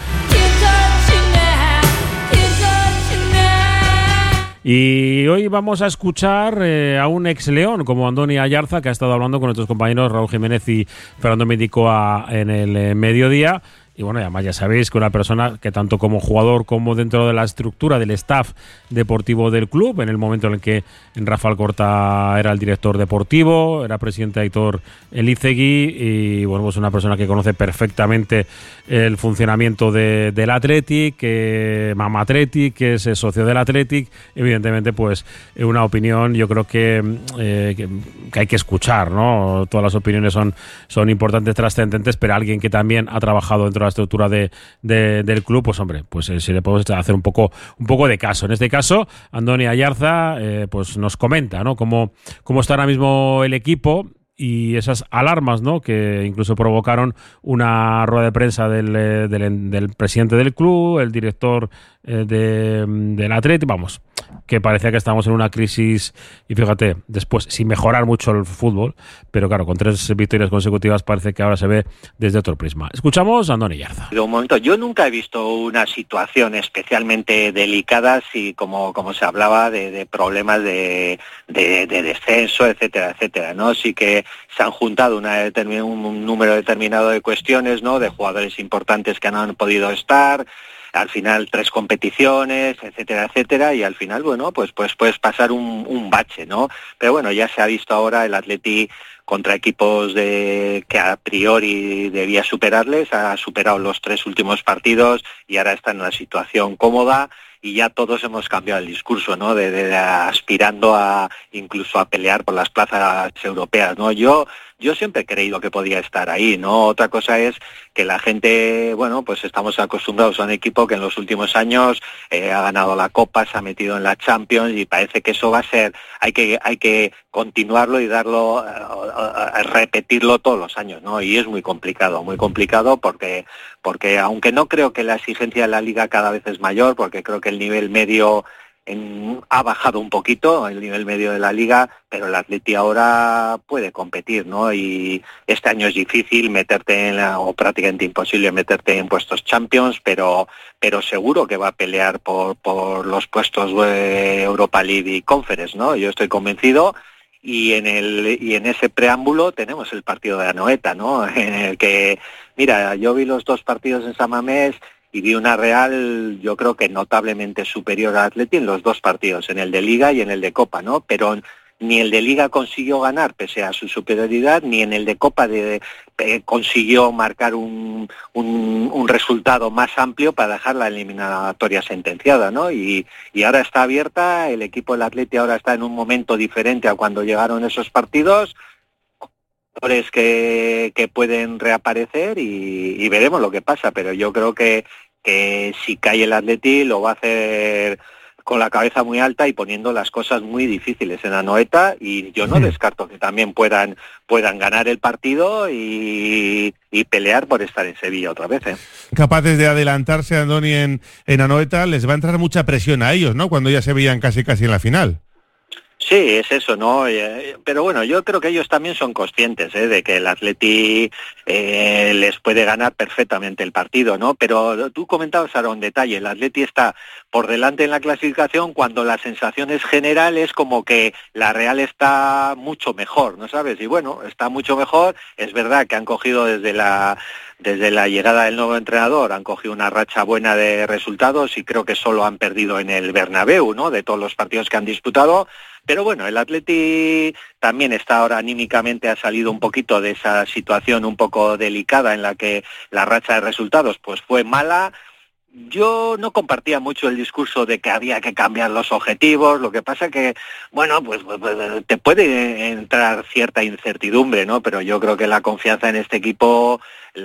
Y hoy vamos a escuchar a un ex León como Andoni Ayarza, que ha estado hablando con nuestros compañeros Raúl Jiménez y Fernando Mendicoa en el mediodía. Y bueno, además ya sabéis que una persona que tanto como jugador como dentro de la estructura del staff deportivo del club, en el momento en el que Rafa Alcorta era el director deportivo, era presidente Aitor Elizegui, y bueno, pues una persona que conoce perfectamente el funcionamiento del Athletic, que Mama Athletic, que es socio del Athletic. Evidentemente, pues una opinión yo creo que hay que escuchar, ¿no? Todas las opiniones son importantes, trascendentes, pero alguien que también ha trabajado dentro de la estructura del club, pues hombre, pues si le podemos hacer un poco de caso. En este caso, Andoni Ayarza pues nos comenta, ¿no? Cómo está ahora mismo el equipo y esas alarmas, ¿no? Que incluso provocaron una rueda de prensa del presidente del club, el director del Athletic, vamos, que parecía que estábamos en una crisis y fíjate, después sin mejorar mucho el fútbol, pero claro, con 3 victorias consecutivas parece que ahora se ve desde otro prisma. Escuchamos a Andoni Ayarza. Un momento, yo nunca he visto una situación especialmente delicada si como se hablaba de problemas de descenso, etcétera, etcétera, ¿no? Sí que se han juntado un número determinado de cuestiones, ¿no? De jugadores importantes que no han podido estar. Al final 3 competiciones, etcétera, etcétera, y al final, bueno, pues puedes pasar un bache, ¿no? Pero bueno, ya se ha visto ahora el Athletic contra equipos que a priori debía superarles, ha superado los 3 últimos partidos y ahora está en una situación cómoda y ya todos hemos cambiado el discurso, ¿no? De aspirando incluso a pelear por las plazas europeas, ¿no? Yo siempre he creído que podía estar ahí, ¿no? Otra cosa es que la gente, bueno, pues estamos acostumbrados a un equipo que en los últimos años ha ganado la Copa, se ha metido en la Champions y parece que eso va a ser, hay que continuarlo y darlo, repetirlo todos los años, ¿no? Y es muy complicado porque aunque no creo que la exigencia de la Liga cada vez es mayor, porque creo que el nivel medio ha bajado un poquito, el nivel medio de la Liga, pero el Athletic ahora puede competir, ¿no? Y este año es difícil meterte o prácticamente imposible meterte en puestos Champions, pero seguro que va a pelear por los puestos de Europa League y Conference, ¿no? Yo estoy convencido. Y en ese preámbulo tenemos el partido de Anoeta, ¿no? En el que, mira, yo vi los 2 partidos en San Mamés y vi una Real, yo creo que notablemente superior al Athletic en los 2 partidos, en el de Liga y en el de Copa, ¿no? Pero ni el de Liga consiguió ganar pese a su superioridad, ni en el de Copa consiguió marcar un resultado más amplio para dejar la eliminatoria sentenciada, ¿no? Y ahora está abierta, el equipo del Athletic ahora está en un momento diferente a cuando llegaron esos partidos, jugadores que pueden reaparecer y veremos lo que pasa, pero yo creo que si cae el Athletic lo va a hacer con la cabeza muy alta y poniendo las cosas muy difíciles en Anoeta, y yo no descarto que también puedan ganar el partido y pelear por estar en Sevilla otra vez, ¿eh? Capaces de adelantarse, Andoni, en Anoeta, les va a entrar mucha presión a ellos, ¿no? Cuando ya se veían casi en la final. Sí, es eso, ¿no? Pero bueno, yo creo que ellos también son conscientes de que el Atleti les puede ganar perfectamente el partido, ¿no? Pero tú comentabas ahora un detalle, el Atleti está por delante en la clasificación cuando la sensación es general, es como que la Real está mucho mejor, ¿no sabes? Y bueno, está mucho mejor, es verdad que han cogido desde la llegada del nuevo entrenador, han cogido una racha buena de resultados y creo que solo han perdido en el Bernabéu, ¿no? De todos los partidos que han disputado. Pero bueno, el Atleti también está ahora anímicamente, ha salido un poquito de esa situación un poco delicada en la que la racha de resultados pues fue mala. Yo no compartía mucho el discurso de que había que cambiar los objetivos, lo que pasa que, bueno, pues te puede entrar cierta incertidumbre, ¿no? Pero yo creo que la confianza en este equipo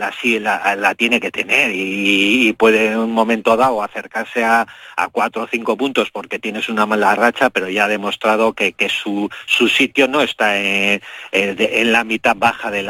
la tiene que tener y puede en un momento dado acercarse a 4 o 5 puntos porque tienes una mala racha, pero ya ha demostrado que su sitio no está en la mitad baja de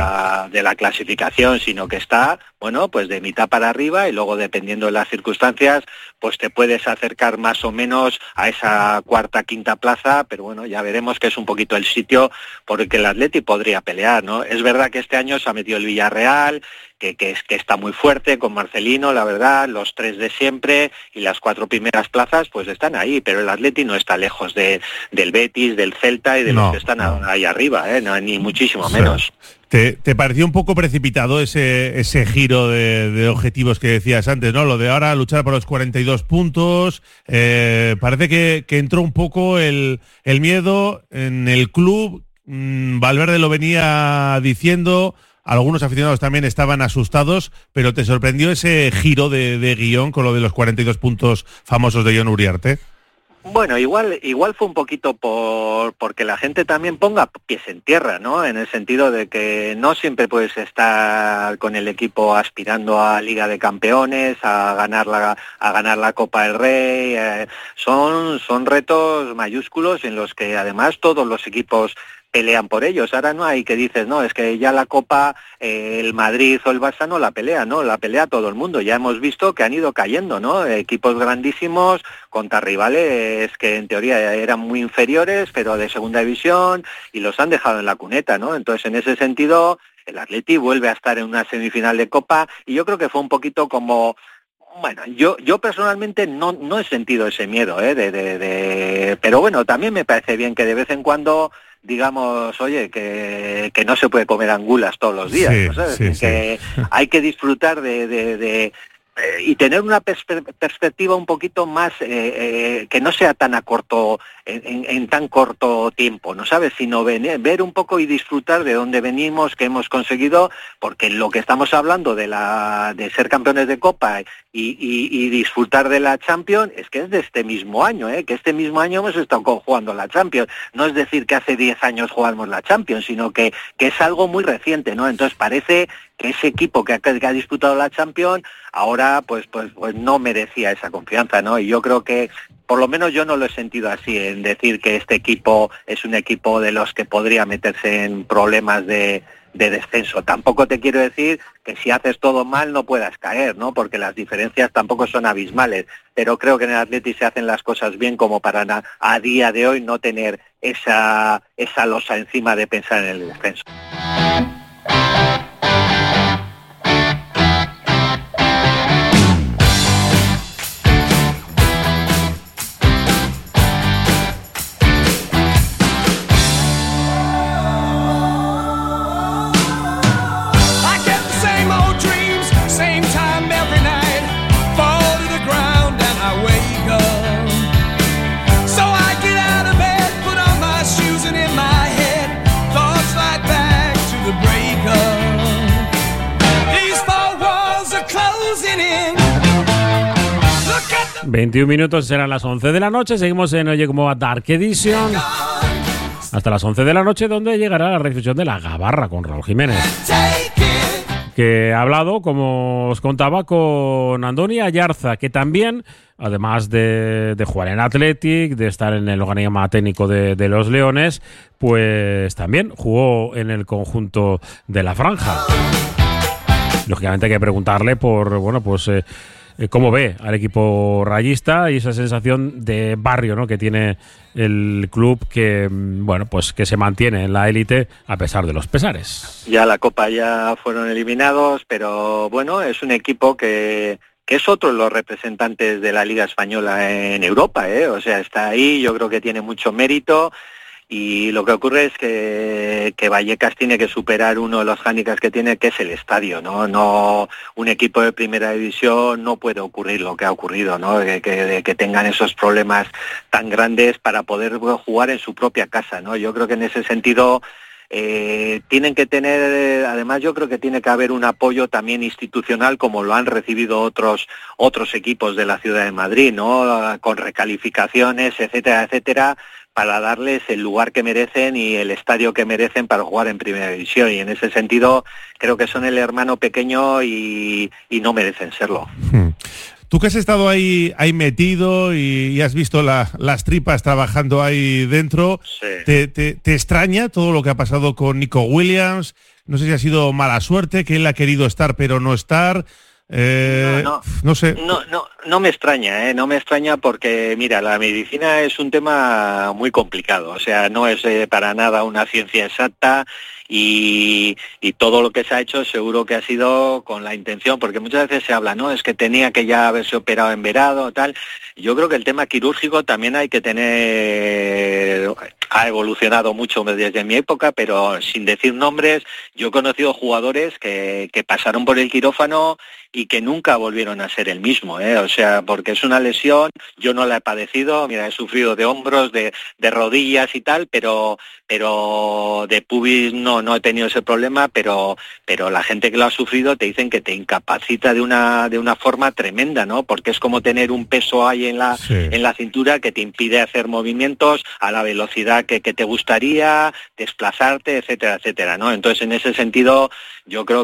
la clasificación, sino que está, bueno, pues de mitad para arriba y luego dependiendo de las circunstancias, pues te puedes acercar más o menos a esa cuarta, quinta plaza, pero bueno, ya veremos que es un poquito el sitio por el que el Atleti podría pelear, ¿no? Es verdad que este año se ha metido el Villarreal, que está muy fuerte con Marcelino, la verdad, los 3 de siempre y las 4 primeras plazas pues están ahí, pero el Atleti no está lejos del Betis, del Celta y de los que están ahí arriba, no, ni muchísimo menos. ¿Te pareció un poco precipitado ese giro de objetivos que decías antes, ¿no? Lo de ahora luchar por los 42 puntos, parece que entró un poco el miedo en el club, Valverde lo venía diciendo, algunos aficionados también estaban asustados, pero ¿te sorprendió ese giro de guión con lo de los 42 puntos famosos de Jon Uriarte? Bueno, igual fue un poquito porque la gente también ponga pies en tierra, ¿no? En el sentido de que no siempre puedes estar con el equipo aspirando a Liga de Campeones, a ganar la Copa del Rey. Son retos mayúsculos en los que además todos los equipos pelean por ellos. Ahora no hay que dices, no, es que ya la Copa, el Madrid o el Barça no la pelea, ¿no? La pelea todo el mundo. Ya hemos visto que han ido cayendo, ¿no? Equipos grandísimos contra rivales que en teoría eran muy inferiores, pero de segunda división, y los han dejado en la cuneta, ¿no? Entonces, en ese sentido, el Atleti vuelve a estar en una semifinal de Copa, y yo creo que fue un poquito como... Bueno, yo personalmente no he sentido ese miedo, pero bueno, también me parece bien que de vez en cuando digamos, oye, que no se puede comer angulas todos los días, ¿no sabes? Que hay que disfrutar y tener una perspectiva un poquito más que no sea tan a corto, en tan corto tiempo, ¿no sabes? Sino ver un poco y disfrutar de dónde venimos, qué hemos conseguido, porque lo que estamos hablando de ser campeones de Copa y disfrutar de la Champions es que es de este mismo año, que este mismo año hemos estado jugando la Champions. No es decir que hace 10 años jugamos la Champions, sino que es algo muy reciente, ¿no? Entonces parece que ese equipo que ha disputado la Champions ahora pues no merecía esa confianza, ¿no? Y yo creo que por lo menos yo no lo he sentido así, en decir que este equipo es un equipo de los que podría meterse en problemas de descenso. Tampoco te quiero decir que si haces todo mal no puedas caer, ¿no? Porque las diferencias tampoco son abismales, pero creo que en el Atleti se hacen las cosas bien como para a día de hoy no tener esa losa encima de pensar en el descenso. — 21 minutos, serán las 11 de la noche. Seguimos en Oye Cómo Va Dark Edition hasta las 11 de la noche, donde llegará la reflexión de la Gabarra con Raúl Jiménez, que ha hablado, como os contaba, con Andoni Ayarza, que también, además de jugar en Athletic, de estar en el organigrama técnico de los Leones, pues también jugó en el conjunto de la Franja. Lógicamente hay que preguntarle por, bueno, pues cómo ve al equipo rayista y esa sensación de barrio, ¿no?, que tiene el club, que bueno, pues que se mantiene en la élite a pesar de los pesares. Ya la Copa ya fueron eliminados, pero bueno, es un equipo que es otro de los representantes de la Liga Española en Europa, ¿eh? O sea, está ahí, yo creo que tiene mucho mérito. Y lo que ocurre es que Vallecas tiene que superar uno de los hándicaps que tiene, que es el estadio, ¿no? No, un equipo de primera división no puede ocurrir lo que ha ocurrido, ¿no? Que tengan esos problemas tan grandes para poder jugar en su propia casa, ¿no? Yo creo que en ese sentido tienen que tener, además yo creo que tiene que haber un apoyo también institucional, como lo han recibido otros equipos de la ciudad de Madrid, ¿no? Con recalificaciones, etcétera, etcétera, para darles el lugar que merecen y el estadio que merecen para jugar en primera división, y en ese sentido creo que son el hermano pequeño y no merecen serlo. Tú que has estado ahí metido y has visto las tripas trabajando ahí dentro, sí. ¿Te extraña todo lo que ha pasado con Nico Williams? No sé si ha sido mala suerte, que él ha querido estar pero no estar. No sé. No me extraña, no me extraña porque, mira, la medicina es un tema muy complicado, o sea, no es para nada una ciencia exacta, y todo lo que se ha hecho seguro que ha sido con la intención, porque muchas veces se habla, no, es que tenía que ya haberse operado en verano, tal. Yo creo que el tema quirúrgico también hay que tener, ha evolucionado mucho desde mi época, pero sin decir nombres, yo he conocido jugadores que pasaron por el quirófano y que nunca volvieron a ser el mismo, o sea, porque es una lesión, yo no la he padecido, mira, he sufrido de hombros, de rodillas y tal, pero de pubis no he tenido ese problema, pero la gente que lo ha sufrido te dicen que te incapacita de una forma tremenda, ¿no? Porque es como tener un peso ahí en la cintura que te impide hacer movimientos a la velocidad que te gustaría, desplazarte, etcétera, etcétera, ¿no? Entonces, en ese sentido, yo creo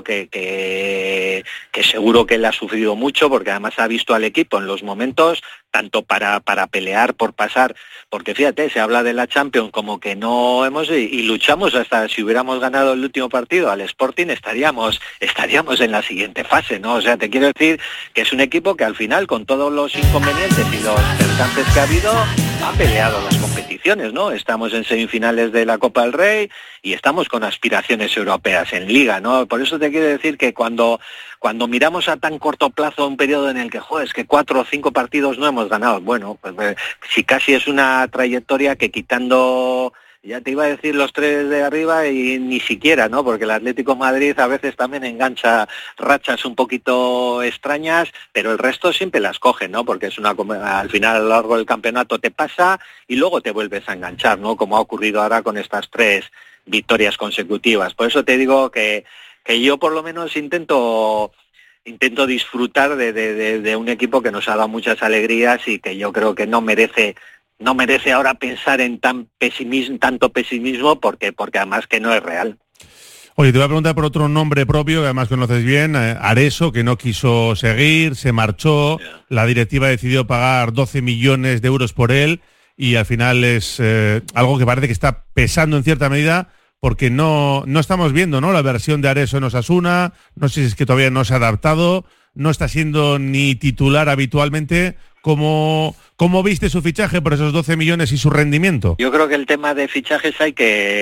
que seguro que él ha sufrido mucho, porque además ha visto al equipo en los momentos, tanto para pelear por pasar, porque fíjate, se habla de la Champions como que no hemos, y luchamos hasta, si hubiéramos ganado el último partido al Sporting, estaríamos en la siguiente fase, ¿no? O sea, te quiero decir que es un equipo que al final, con todos los inconvenientes y los percances que ha habido, ha peleado las competiciones, ¿no? Estamos en semifinales de la Copa del Rey y estamos con aspiraciones europeas en Liga, ¿no? Por eso te quiero decir que cuando miramos a tan corto plazo un periodo en el que, joder, es que 4 o 5 partidos no hemos ganado, bueno, pues si casi es una trayectoria que, quitando, ya te iba a decir los 3 de arriba, y ni siquiera, ¿no? Porque el Atlético de Madrid a veces también engancha rachas un poquito extrañas, pero el resto siempre las coge, ¿no? Porque es al final, a lo largo del campeonato te pasa y luego te vuelves a enganchar, ¿no? Como ha ocurrido ahora con estas 3 victorias consecutivas. Por eso te digo que yo por lo menos intento disfrutar de un equipo que nos ha dado muchas alegrías y que yo creo que no merece ahora pensar en tanto pesimismo, porque además que no es real. Oye, te voy a preguntar por otro nombre propio que además conoces bien, Areso, que no quiso seguir, se marchó, la directiva decidió pagar 12 millones de euros por él, y al final es algo que parece que está pesando en cierta medida, porque no estamos viendo, ¿no?, la versión de Areso en Osasuna. No sé si es que todavía no se ha adaptado, no está siendo ni titular habitualmente. ¿Cómo viste su fichaje por esos 12 millones y su rendimiento? Yo creo que el tema de fichajes hay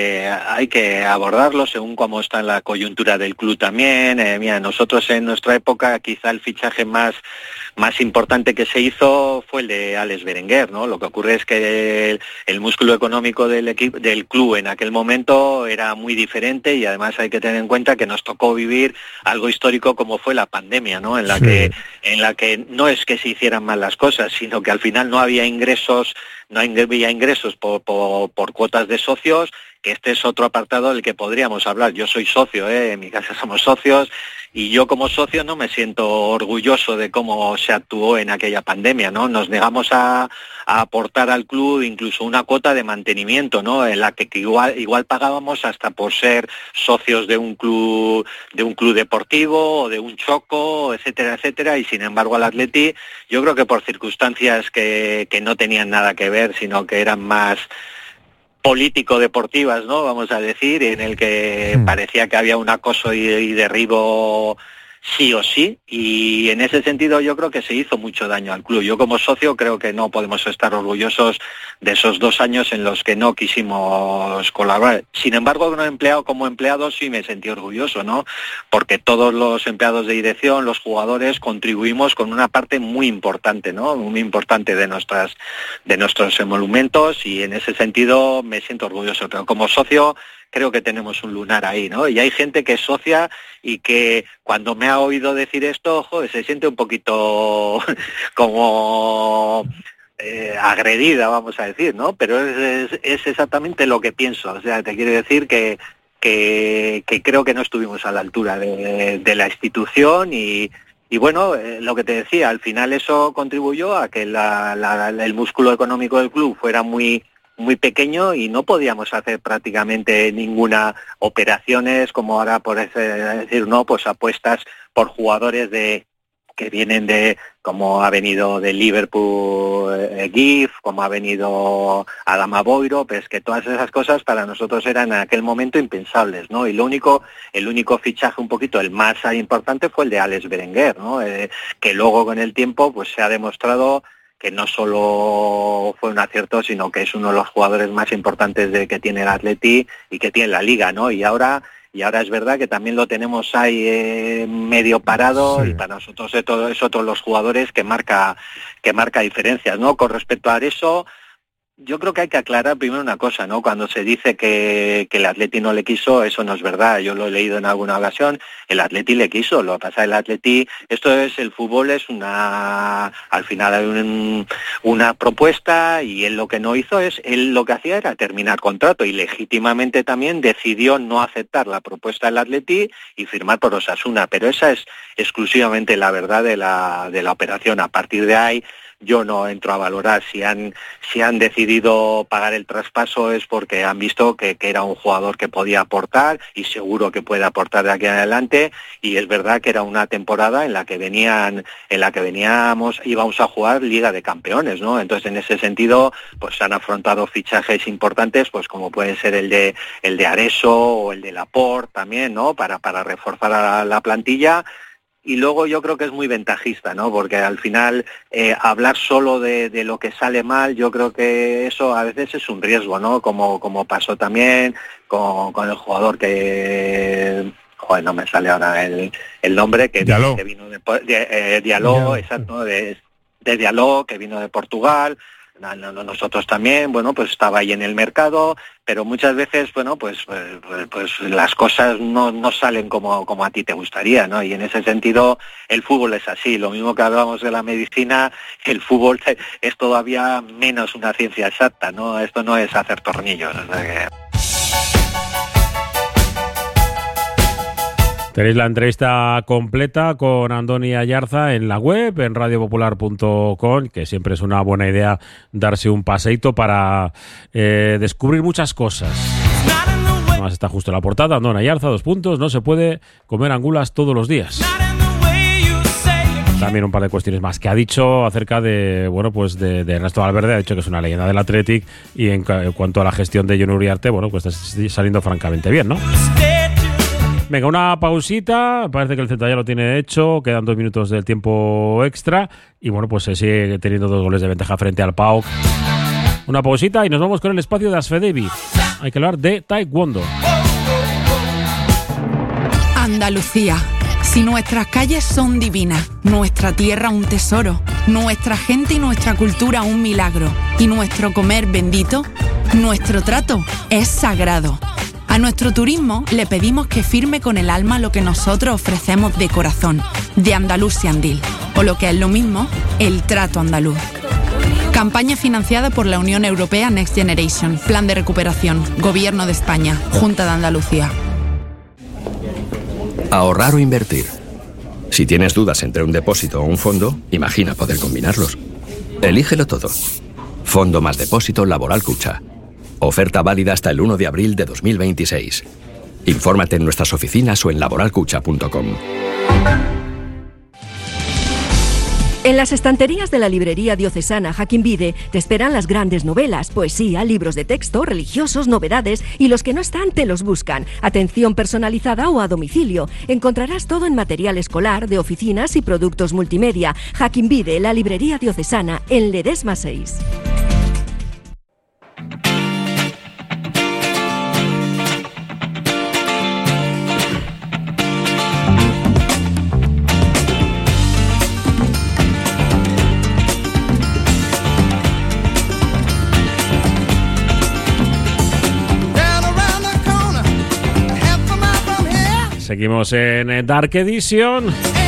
que abordarlo según cómo está la coyuntura del club también. Mira, nosotros en nuestra época quizá el fichaje más importante que se hizo fue el de Alex Berenguer, ¿no? Lo que ocurre es que el músculo económico del club en aquel momento era muy diferente, y además hay que tener en cuenta que nos tocó vivir algo histórico como fue la pandemia, ¿no? En la que no es que se hicieran mal las cosas, sino que al final no había ingresos por cuotas de socios, que este es otro apartado del que podríamos hablar. Yo soy socio, en mi casa somos socios, y yo como socio no me siento orgulloso de cómo se actuó en aquella pandemia, ¿no? Nos negamos a aportar al club incluso una cuota de mantenimiento, ¿no? En la que igual pagábamos hasta por ser socios de un club deportivo o de un choco, etcétera, etcétera, y sin embargo al Atleti, yo creo que por circunstancias que no tenían nada que ver, sino que eran más político-deportivas, ¿no?, vamos a decir, en el que parecía que había un acoso y derribo sí o sí, y en ese sentido yo creo que se hizo mucho daño al club. Yo como socio creo que no podemos estar orgullosos de esos 2 años en los que no quisimos colaborar. Sin embargo, como empleado sí me sentí orgulloso, ¿no? Porque todos los empleados de dirección, los jugadores, contribuimos con una parte muy importante, ¿no? Muy importante de nuestros emolumentos, y en ese sentido me siento orgulloso. Pero como socio creo que tenemos un lunar ahí, ¿no? Y hay gente que es socia y que cuando me ha oído decir esto, joder, se siente un poquito como agredida, vamos a decir, ¿no? Pero es exactamente lo que pienso. O sea, te quiero decir que creo que no estuvimos a la altura de la institución y bueno, lo que te decía, al final eso contribuyó a que el músculo económico del club fuera muy pequeño y no podíamos hacer prácticamente ninguna operaciones como ahora, por decir, no, pues apuestas por jugadores que vienen como ha venido de Liverpool GIF, como ha venido Adama Boiro, pues que todas esas cosas para nosotros eran en aquel momento impensables, ¿no? Y el único fichaje un poquito, el más importante, fue el de Alex Berenguer, ¿no? Que luego con el tiempo pues se ha demostrado que no solo fue un acierto, sino que es uno de los jugadores más importantes que tiene el Atleti y que tiene la Liga, ¿no? Y ahora es verdad que también lo tenemos ahí medio parado, sí. Y para nosotros es otro de los jugadores que marca diferencias, ¿no? Con respecto a eso, yo creo que hay que aclarar primero una cosa, ¿no? Cuando se dice que el Atleti no le quiso, eso no es verdad. Yo lo he leído en alguna ocasión, el Atleti le quiso. Lo que pasa es el Atleti, el fútbol es al final hay una propuesta, y él lo que no hizo él lo que hacía era terminar contrato, y legítimamente también decidió no aceptar la propuesta del Atleti y firmar por Osasuna. Pero esa es exclusivamente la verdad de la operación. A partir de ahí, yo no entro a valorar si han decidido pagar el traspaso, es porque han visto que era un jugador que podía aportar, y seguro que puede aportar de aquí en adelante. Y es verdad que era una temporada en la que íbamos a jugar Liga de Campeones, ¿no? Entonces, en ese sentido, pues se han afrontado fichajes importantes, pues como puede ser el de Areso o el de Laporte también, ¿no? Para reforzar a la plantilla. Y luego yo creo que es muy ventajista, ¿no? Porque al final hablar solo de lo que sale mal, yo creo que eso a veces es un riesgo, ¿no? Como pasó también con el jugador que... Joder, no me sale ahora el nombre, que vino de Diallo, exacto, de Diallo, que vino de Portugal. Nosotros también, bueno, pues estaba ahí en el mercado, pero muchas veces, bueno, pues las cosas no salen como a ti te gustaría, ¿no? Y en ese sentido el fútbol es así. Lo mismo que hablábamos de la medicina, el fútbol es todavía menos una ciencia exacta, ¿no? Esto no es hacer tornillos, o sea que... Tenéis la entrevista completa con Andoni Ayarza en la web, en radiopopular.com, que siempre es una buena idea darse un paseíto para descubrir muchas cosas. Además está justo en la portada, Andoni Ayarza, 2 puntos, no se puede comer angulas todos los días. También un par de cuestiones más que ha dicho acerca de, bueno, pues de Ernesto Valverde. Ha dicho que es una leyenda del Athletic, y en cuanto a la gestión de Jon Uriarte, bueno, pues está saliendo francamente bien, ¿no? Venga, una pausita, parece que el Celta ya lo tiene hecho, quedan 2 minutos del tiempo extra y bueno, pues se sigue teniendo 2 goles de ventaja frente al PAOK. Una pausita y nos vamos con el espacio de Asfedevi. Hay que hablar de taekwondo. Andalucía. Si nuestras calles son divinas, nuestra tierra un tesoro, nuestra gente y nuestra cultura un milagro, y nuestro comer bendito, nuestro trato es sagrado. A nuestro turismo le pedimos que firme con el alma lo que nosotros ofrecemos de corazón, de Andalusian Deal, o lo que es lo mismo, el trato andaluz. Campaña financiada por la Unión Europea Next Generation, Plan de Recuperación, Gobierno de España, Junta de Andalucía. Ahorrar o invertir. Si tienes dudas entre un depósito o un fondo, imagina poder combinarlos. Elígelo todo. Fondo más depósito Laboral Cucha. Oferta válida hasta el 1 de abril de 2026. Infórmate en nuestras oficinas o en laboralcucha.com. En las estanterías de la librería diocesana Joaquín Vide te esperan las grandes novelas, poesía, libros de texto, religiosos, novedades y los que no están te los buscan. Atención personalizada o a domicilio. Encontrarás todo en material escolar, de oficinas y productos multimedia. Joaquín Vide, la librería diocesana, en Ledesma 6. Seguimos en Dark Edition.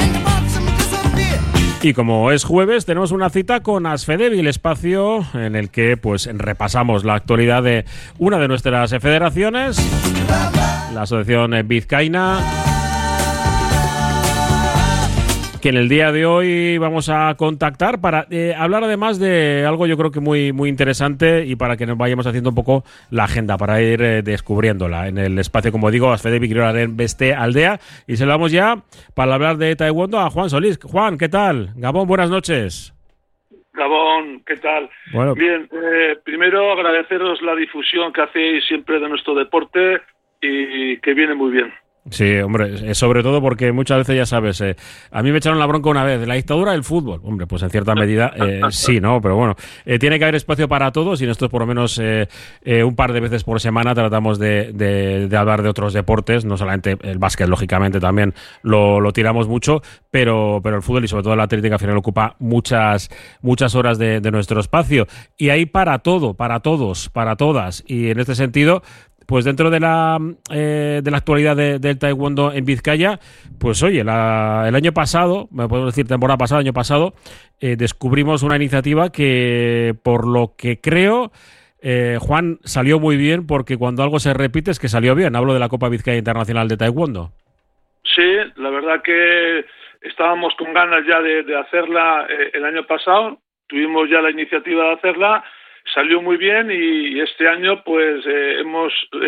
Y como es jueves, tenemos una cita con Asfedevi, el espacio en el que pues repasamos la actualidad de una de nuestras federaciones, la Asociación Vizcaína, que en el día de hoy vamos a contactar para hablar además de algo yo creo que muy interesante y para que nos vayamos haciendo un poco la agenda para ir descubriéndola en el espacio, como digo, Asfedevi Kirolaren Beste Aldea. Y se lo damos ya para hablar de taekwondo a Juan Solís. Juan, ¿qué tal? Gabón, buenas noches. Gabón, ¿qué tal? Bueno. Bien, primero agradeceros la difusión que hacéis siempre de nuestro deporte y que viene muy bien. Sí, hombre, sobre todo porque muchas veces, ya sabes, a mí me echaron la bronca una vez, la dictadura del fútbol. Hombre, pues en cierta medida sí, ¿no? Pero bueno, tiene que haber espacio para todos y nosotros por lo menos un par de veces por semana tratamos de hablar de otros deportes, no solamente el básquet, lógicamente también lo tiramos mucho, pero el fútbol y sobre todo la atlética al final ocupa muchas horas de nuestro espacio. Y hay para todo, para todos, para todas. Y en este sentido, pues dentro de la actualidad del taekwondo en Vizcaya, pues oye, el año pasado, me puedo decir temporada pasada, año pasado, descubrimos una iniciativa que, por lo que creo, Juan, salió muy bien, porque cuando algo se repite es que salió bien. Hablo de la Copa Vizcaya Internacional de Taekwondo. Sí, la verdad que estábamos con ganas ya de hacerla el año pasado, tuvimos ya la iniciativa de hacerla. Salió muy bien y este año pues hemos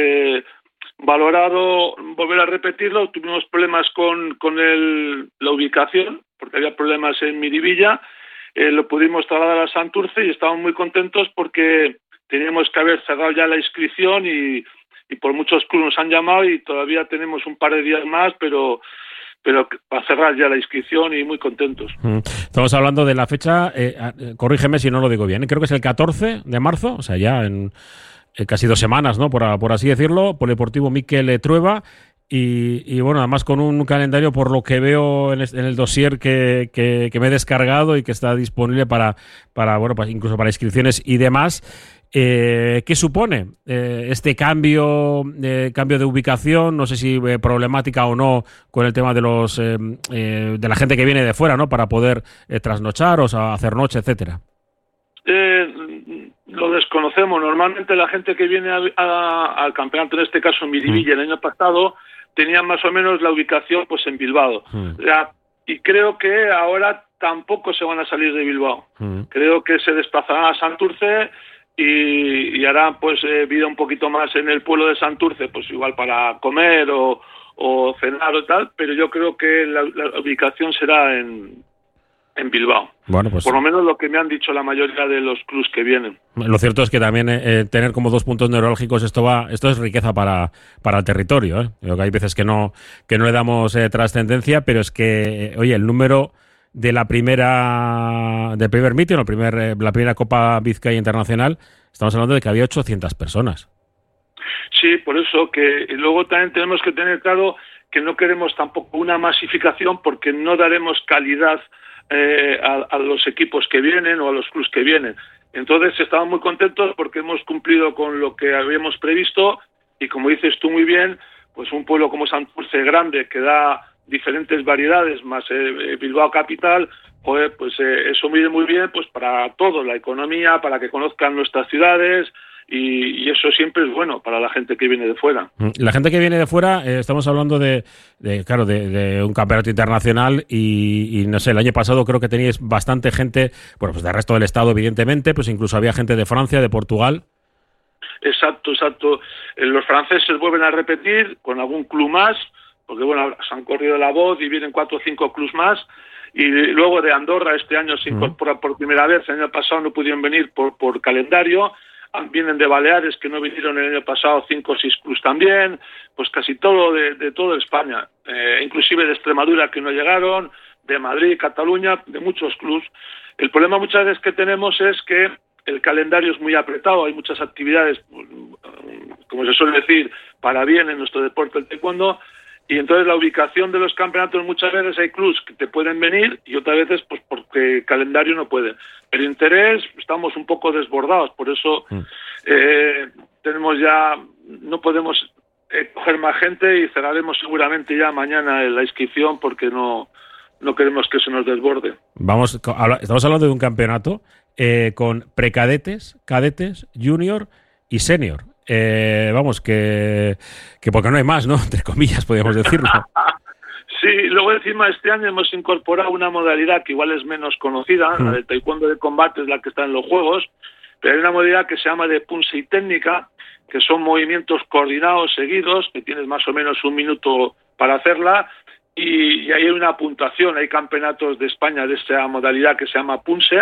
valorado volver a repetirlo. Tuvimos problemas con la ubicación, porque había problemas en Miribilla. Lo pudimos trasladar a Santurce y estamos muy contentos porque teníamos que haber cerrado ya la inscripción y por muchos clubes nos han llamado y todavía tenemos un par de días más, pero para cerrar ya la inscripción y muy contentos. Estamos hablando de la fecha, corrígeme si no lo digo bien, creo que es el 14 de marzo, o sea, ya en casi 2 semanas, ¿no? Por así decirlo, Polideportivo Miquel Trueba. Y bueno, además con un calendario, por lo que veo en el dossier que me he descargado y que está disponible para bueno, pues incluso para inscripciones y demás. ¿Qué supone este cambio de ubicación? No sé si problemática o no con el tema de de la gente que viene de fuera, ¿no? Para poder trasnochar o sea, hacer noche, etcétera. Lo desconocemos. Normalmente la gente que viene al campeonato, en este caso en Miribilla, el año pasado, tenía más o menos la ubicación pues en Bilbao. Y creo que ahora tampoco se van a salir de Bilbao. Creo que se desplazarán a Santurce y harán pues vida un poquito más en el pueblo de Santurce, pues igual para comer o cenar o tal, pero yo creo que la ubicación será en Bilbao. Bueno, pues, por lo menos lo que me han dicho la mayoría de los clubs que vienen. Lo cierto es que también tener como 2 puntos neurálgicos, esto es riqueza para el territorio, ¿eh? Creo que hay veces que no le damos trascendencia, pero es que, oye, el número de del primer meeting, la primera Copa Vizcaya Internacional, estamos hablando de que había 800 personas. Sí, por eso que luego también tenemos que tener claro que no queremos tampoco una masificación, porque no daremos calidad a los equipos que vienen o a los clubs que vienen. Entonces estamos muy contentos porque hemos cumplido con lo que habíamos previsto y, como dices tú muy bien, pues un pueblo como Santurce grande que da diferentes variedades, más Bilbao capital, pues eso mide muy bien pues para todo, la economía, para que conozcan nuestras ciudades. Y eso siempre es bueno para la gente que viene de fuera. La gente que viene de fuera, estamos hablando de un campeonato internacional y no sé, el año pasado creo que teníais bastante gente, bueno, pues del resto del estado, evidentemente, pues incluso había gente de Francia, de Portugal. Exacto. Los franceses vuelven a repetir con algún club más, porque bueno, se han corrido la voz y vienen 4 o 5 clubs más. Y luego de Andorra este año se incorpora por primera vez. El año pasado no pudieron venir por calendario. Vienen de Baleares, que no vinieron el año pasado, 5 o 6 clubs también. Pues casi todo de toda España, inclusive de Extremadura, que no llegaron, de Madrid, Cataluña, de muchos clubs. El problema muchas veces que tenemos es que el calendario es muy apretado, hay muchas actividades, como se suele decir, para bien en nuestro deporte el taekwondo, y entonces la ubicación de los campeonatos muchas veces hay clubs que te pueden venir y otras veces pues porque el calendario no puede. Pero interés, estamos un poco desbordados, por eso tenemos ya, no podemos coger más gente y cerraremos seguramente ya mañana la inscripción porque no queremos que se nos desborde. Estamos hablando de un campeonato con precadetes, cadetes, junior y senior. Vamos, que porque no hay más, ¿no? Entre comillas, podríamos decirlo. Sí, luego encima este año hemos incorporado una modalidad que igual es menos conocida, la del taekwondo de combate es la que está en los juegos, pero hay una modalidad que se llama de punse y técnica, que son movimientos coordinados, seguidos, que tienes más o menos 1 minuto para hacerla, y ahí hay una puntuación, hay campeonatos de España de esta modalidad que se llama punse,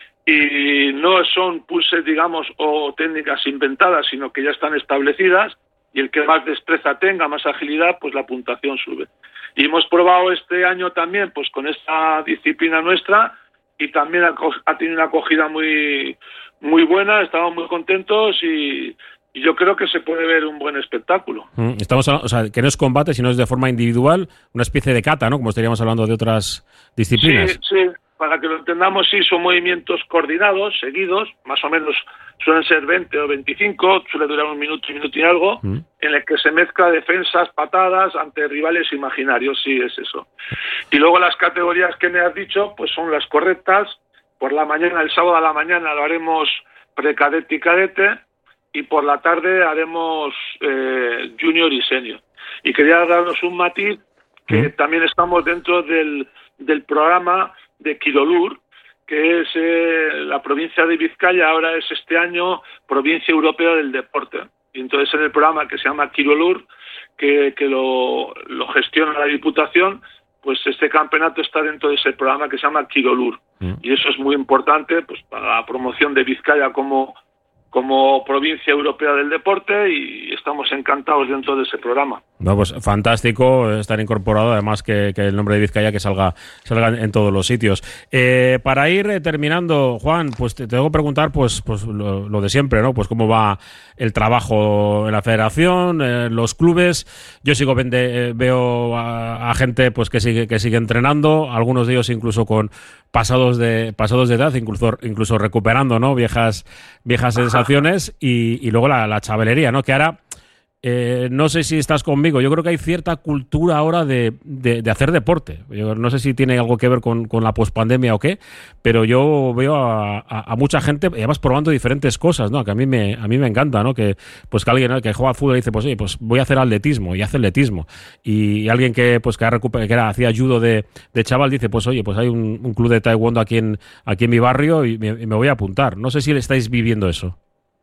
y no son punses, digamos, o técnicas inventadas, sino que ya están establecidas, y el que más destreza tenga, más agilidad, pues la puntuación sube. Y hemos probado este año también, pues con esta disciplina nuestra, y también ha tenido una acogida muy, muy buena, estamos muy contentos y yo creo que se puede ver un buen espectáculo. Estamos hablando, o sea, que no es combate, sino es de forma individual, una especie de kata, ¿no? Como estaríamos hablando de otras disciplinas. Sí, para que lo entendamos, sí, son movimientos coordinados, seguidos, más o menos suelen ser 20 o 25, suele durar 1 minuto y algo, en el que se mezcla defensas, patadas ante rivales imaginarios, sí, es eso. Y luego las categorías que me has dicho, pues son las correctas. Por la mañana, el sábado a la mañana lo haremos precadete y cadete, y por la tarde haremos junior y senior. Y quería darnos un matiz, que también estamos dentro del programa de Kirolur, que es la provincia de Vizcaya, ahora es este año Provincia Europea del Deporte. Y entonces en el programa que se llama Kirolur, que lo gestiona la Diputación, pues este campeonato está dentro de ese programa que se llama Kirolur. Y eso es muy importante pues para la promoción de Vizcaya como provincia europea del deporte, y estamos encantados dentro de ese programa. No, pues fantástico estar incorporado, además que el nombre de Vizcaya que salga en todos los sitios. Para ir terminando, Juan, pues te tengo que preguntar pues lo de siempre, ¿no? Pues cómo va el trabajo en la federación, los clubes. Yo veo a gente pues que sigue entrenando, algunos de ellos incluso con pasados de edad, incluso recuperando, ¿no? viejas sensaciones, y luego la chavalería, ¿no? Que ahora no sé si estás conmigo, yo creo que hay cierta cultura ahora de hacer deporte. Yo no sé si tiene algo que ver con la pospandemia o qué, pero yo veo a mucha gente, además probando diferentes cosas, ¿no? Que a mí me encanta, ¿no? Que pues que alguien, ¿no?, que juega al fútbol y dice, pues oye, pues voy a hacer atletismo, y hace atletismo. Y alguien que hacía judo de chaval dice, pues oye, pues hay un club de taekwondo aquí en mi barrio y me voy a apuntar. No sé si le estáis viviendo eso.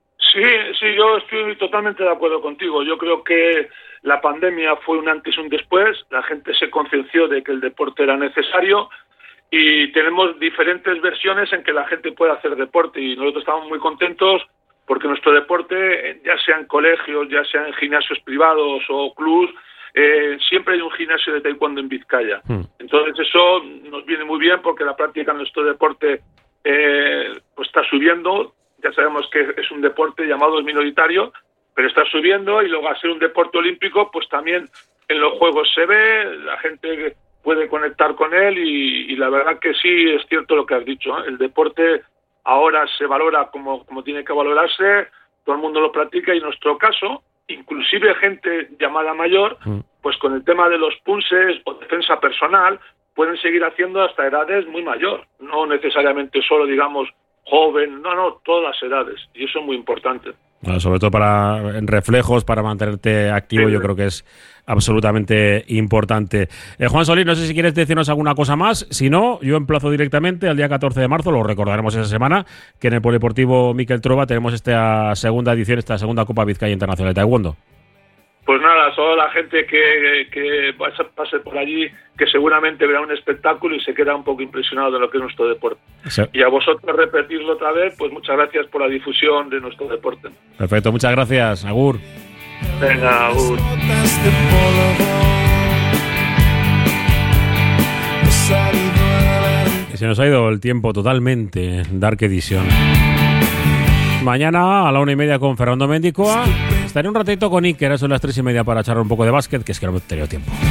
Sí, yo estoy totalmente de acuerdo contigo. Yo creo que la pandemia fue un antes y un después. La gente se conciencia de que el deporte era necesario y tenemos diferentes versiones en que la gente puede hacer deporte, y nosotros estamos muy contentos porque nuestro deporte, ya sea en colegios, ya sea en gimnasios privados o clubs, siempre hay un gimnasio de taekwondo en Vizcaya. Entonces eso nos viene muy bien porque la práctica de nuestro deporte pues está subiendo. Ya sabemos que es un deporte llamado minoritario, pero está subiendo, y luego al ser un deporte olímpico, pues también en los Juegos se ve, la gente puede conectar con él, y la verdad que sí es cierto lo que has dicho, ¿eh? El deporte ahora se valora como tiene que valorarse, todo el mundo lo practica, y en nuestro caso, inclusive gente llamada mayor, pues con el tema de los punses o defensa personal, pueden seguir haciendo hasta edades muy mayor, no necesariamente solo, digamos, joven, no, todas las edades, y eso es muy importante. Bueno, sobre todo en reflejos, para mantenerte activo, sí. Yo creo que es absolutamente importante. Juan Solís, no sé si quieres decirnos alguna cosa más. Si no, yo emplazo directamente al día 14 de marzo, lo recordaremos esa semana, que en el Polideportivo Miquel Trova tenemos esta segunda edición, esta segunda Copa Vizcaya Internacional de Taekwondo. Pues nada, toda la gente que pase por allí, que seguramente verá un espectáculo y se queda un poco impresionado de lo que es nuestro deporte. Sí. Y a vosotros repetirlo otra vez, pues muchas gracias por la difusión de nuestro deporte. Perfecto, muchas gracias, agur. Venga, agur. Se nos ha ido el tiempo totalmente, Dark Edition. Mañana a la 1:30 con Fernando Mendicoa. Estaré un ratito con Iker, a eso de las 3:30 para charlar un poco de básquet, que es que no he tenido tiempo.